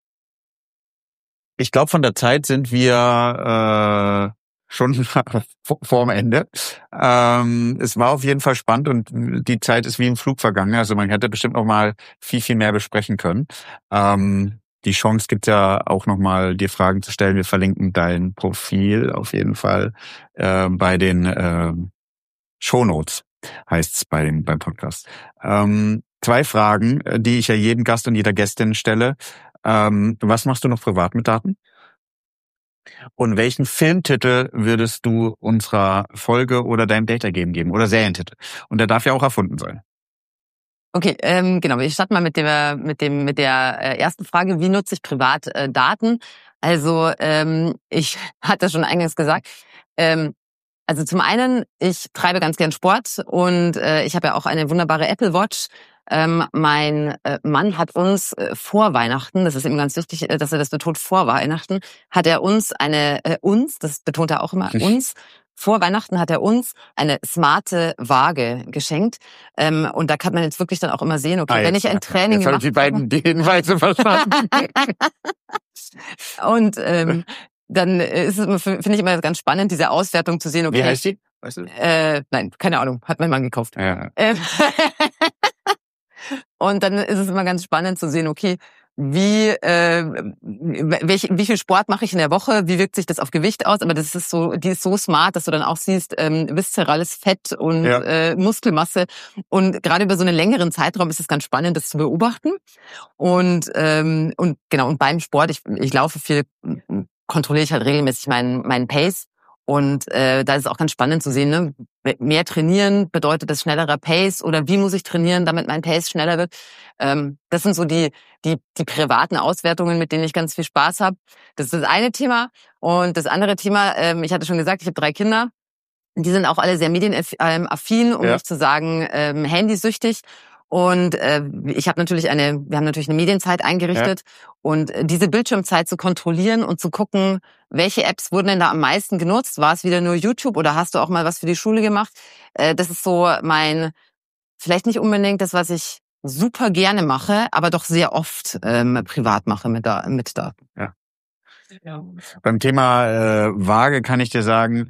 Ich glaube, von der Zeit sind wir schon vorm Ende. Es war auf jeden Fall spannend und die Zeit ist wie im Flug vergangen. Also man hätte bestimmt noch mal viel, viel mehr besprechen können. Die Chance gibt ja auch noch mal, dir Fragen zu stellen. Wir verlinken dein Profil auf jeden Fall bei den Shownotes, heißt's beim Podcast. 2 Fragen, die ich ja jedem Gast und jeder Gästin stelle. Was machst du noch privat mit Daten? Und welchen Filmtitel würdest du unserer Folge oder deinem Data-Game geben? Oder Serientitel? Und der darf ja auch erfunden sein. Okay, genau. Ich starte mal mit der ersten Frage. Wie nutze ich privat Daten? Also ich hatte schon eingangs gesagt. Also zum einen, ich treibe ganz gern Sport und ich habe ja auch eine wunderbare Apple Watch. Mein Mann hat uns vor Weihnachten, das ist ihm ganz wichtig, dass er das betont, vor Weihnachten, hat er uns das betont er auch immer, vor Weihnachten hat er uns eine smarte Waage geschenkt. Und da kann man jetzt wirklich dann auch immer sehen, okay, wenn ich ein Training mache. Jetzt habe ich die beiden Hinweise verstanden. Und dann ist es, finde ich immer ganz spannend, diese Auswertung zu sehen. Okay, wie heißt die? Weißt du? Nein, keine Ahnung, hat mein Mann gekauft. Ja. Und dann ist es immer ganz spannend zu sehen, okay, wie viel Sport mache ich in der Woche, wie wirkt sich das auf Gewicht aus, aber die ist so smart, dass du dann auch siehst, viszerales Fett und Muskelmasse, und gerade über so einen längeren Zeitraum ist es ganz spannend, das zu beobachten. Und genau, und beim Sport, ich laufe viel, kontrolliere ich halt regelmäßig meinen Pace. Und da ist es auch ganz spannend zu sehen, ne? Mehr trainieren, bedeutet das schnellerer Pace, oder wie muss ich trainieren, damit mein Pace schneller wird? Das sind so die privaten Auswertungen, mit denen ich ganz viel Spaß habe. Das ist das eine Thema. Und das andere Thema, ich hatte schon gesagt, ich habe 3 Kinder. Die sind auch alle sehr medienaffin, um nicht zu sagen handysüchtig. Und wir haben natürlich eine Medienzeit eingerichtet, und diese Bildschirmzeit zu kontrollieren und zu gucken, welche Apps wurden denn da am meisten genutzt? War es wieder nur YouTube oder hast du auch mal was für die Schule gemacht? Das ist so vielleicht nicht unbedingt das, was ich super gerne mache, aber doch sehr oft privat mache mit Daten. Ja. Beim Thema Waage kann ich dir sagen,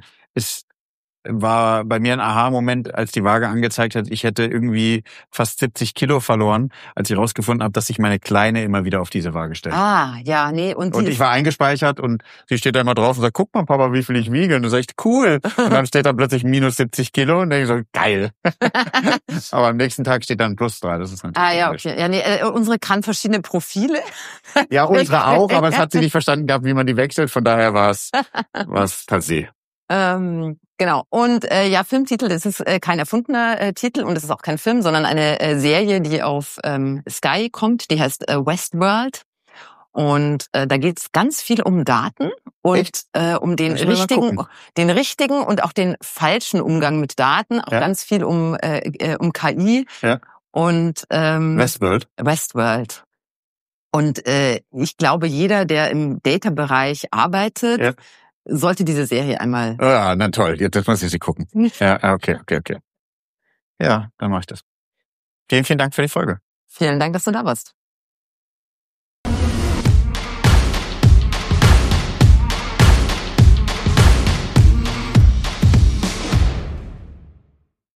war bei mir ein Aha-Moment, als die Waage angezeigt hat, ich hätte irgendwie fast 70 Kilo verloren, als ich rausgefunden habe, dass ich meine Kleine immer wieder auf diese Waage stelle. Und ich war eingespeichert und sie steht da immer drauf und sagt, guck mal, Papa, wie viel ich wiege. Und du sagst, cool. Und dann steht da plötzlich minus 70 Kilo und denke ich so, geil. Aber am nächsten Tag steht dann plus 3. Das ist natürlich okay. Ja, nee, unsere kann verschiedene Profile. Ja, unsere auch, aber es hat sie nicht verstanden gehabt, wie man die wechselt. Von daher war es passé. Genau. Und Filmtitel, das ist kein erfundener Titel, und es ist auch kein Film, sondern eine Serie, die auf Sky kommt, die heißt Westworld. Und da geht es ganz viel um Daten und um den richtigen und auch den falschen Umgang mit Daten, auch ganz viel um KI und Westworld. Und ich glaube, jeder, der im Data-Bereich arbeitet, sollte diese Serie einmal... Ja, na toll, jetzt muss ich sie gucken. Ja, okay. Ja, dann mache ich das. Vielen Dank für die Folge. Vielen Dank, dass du da warst.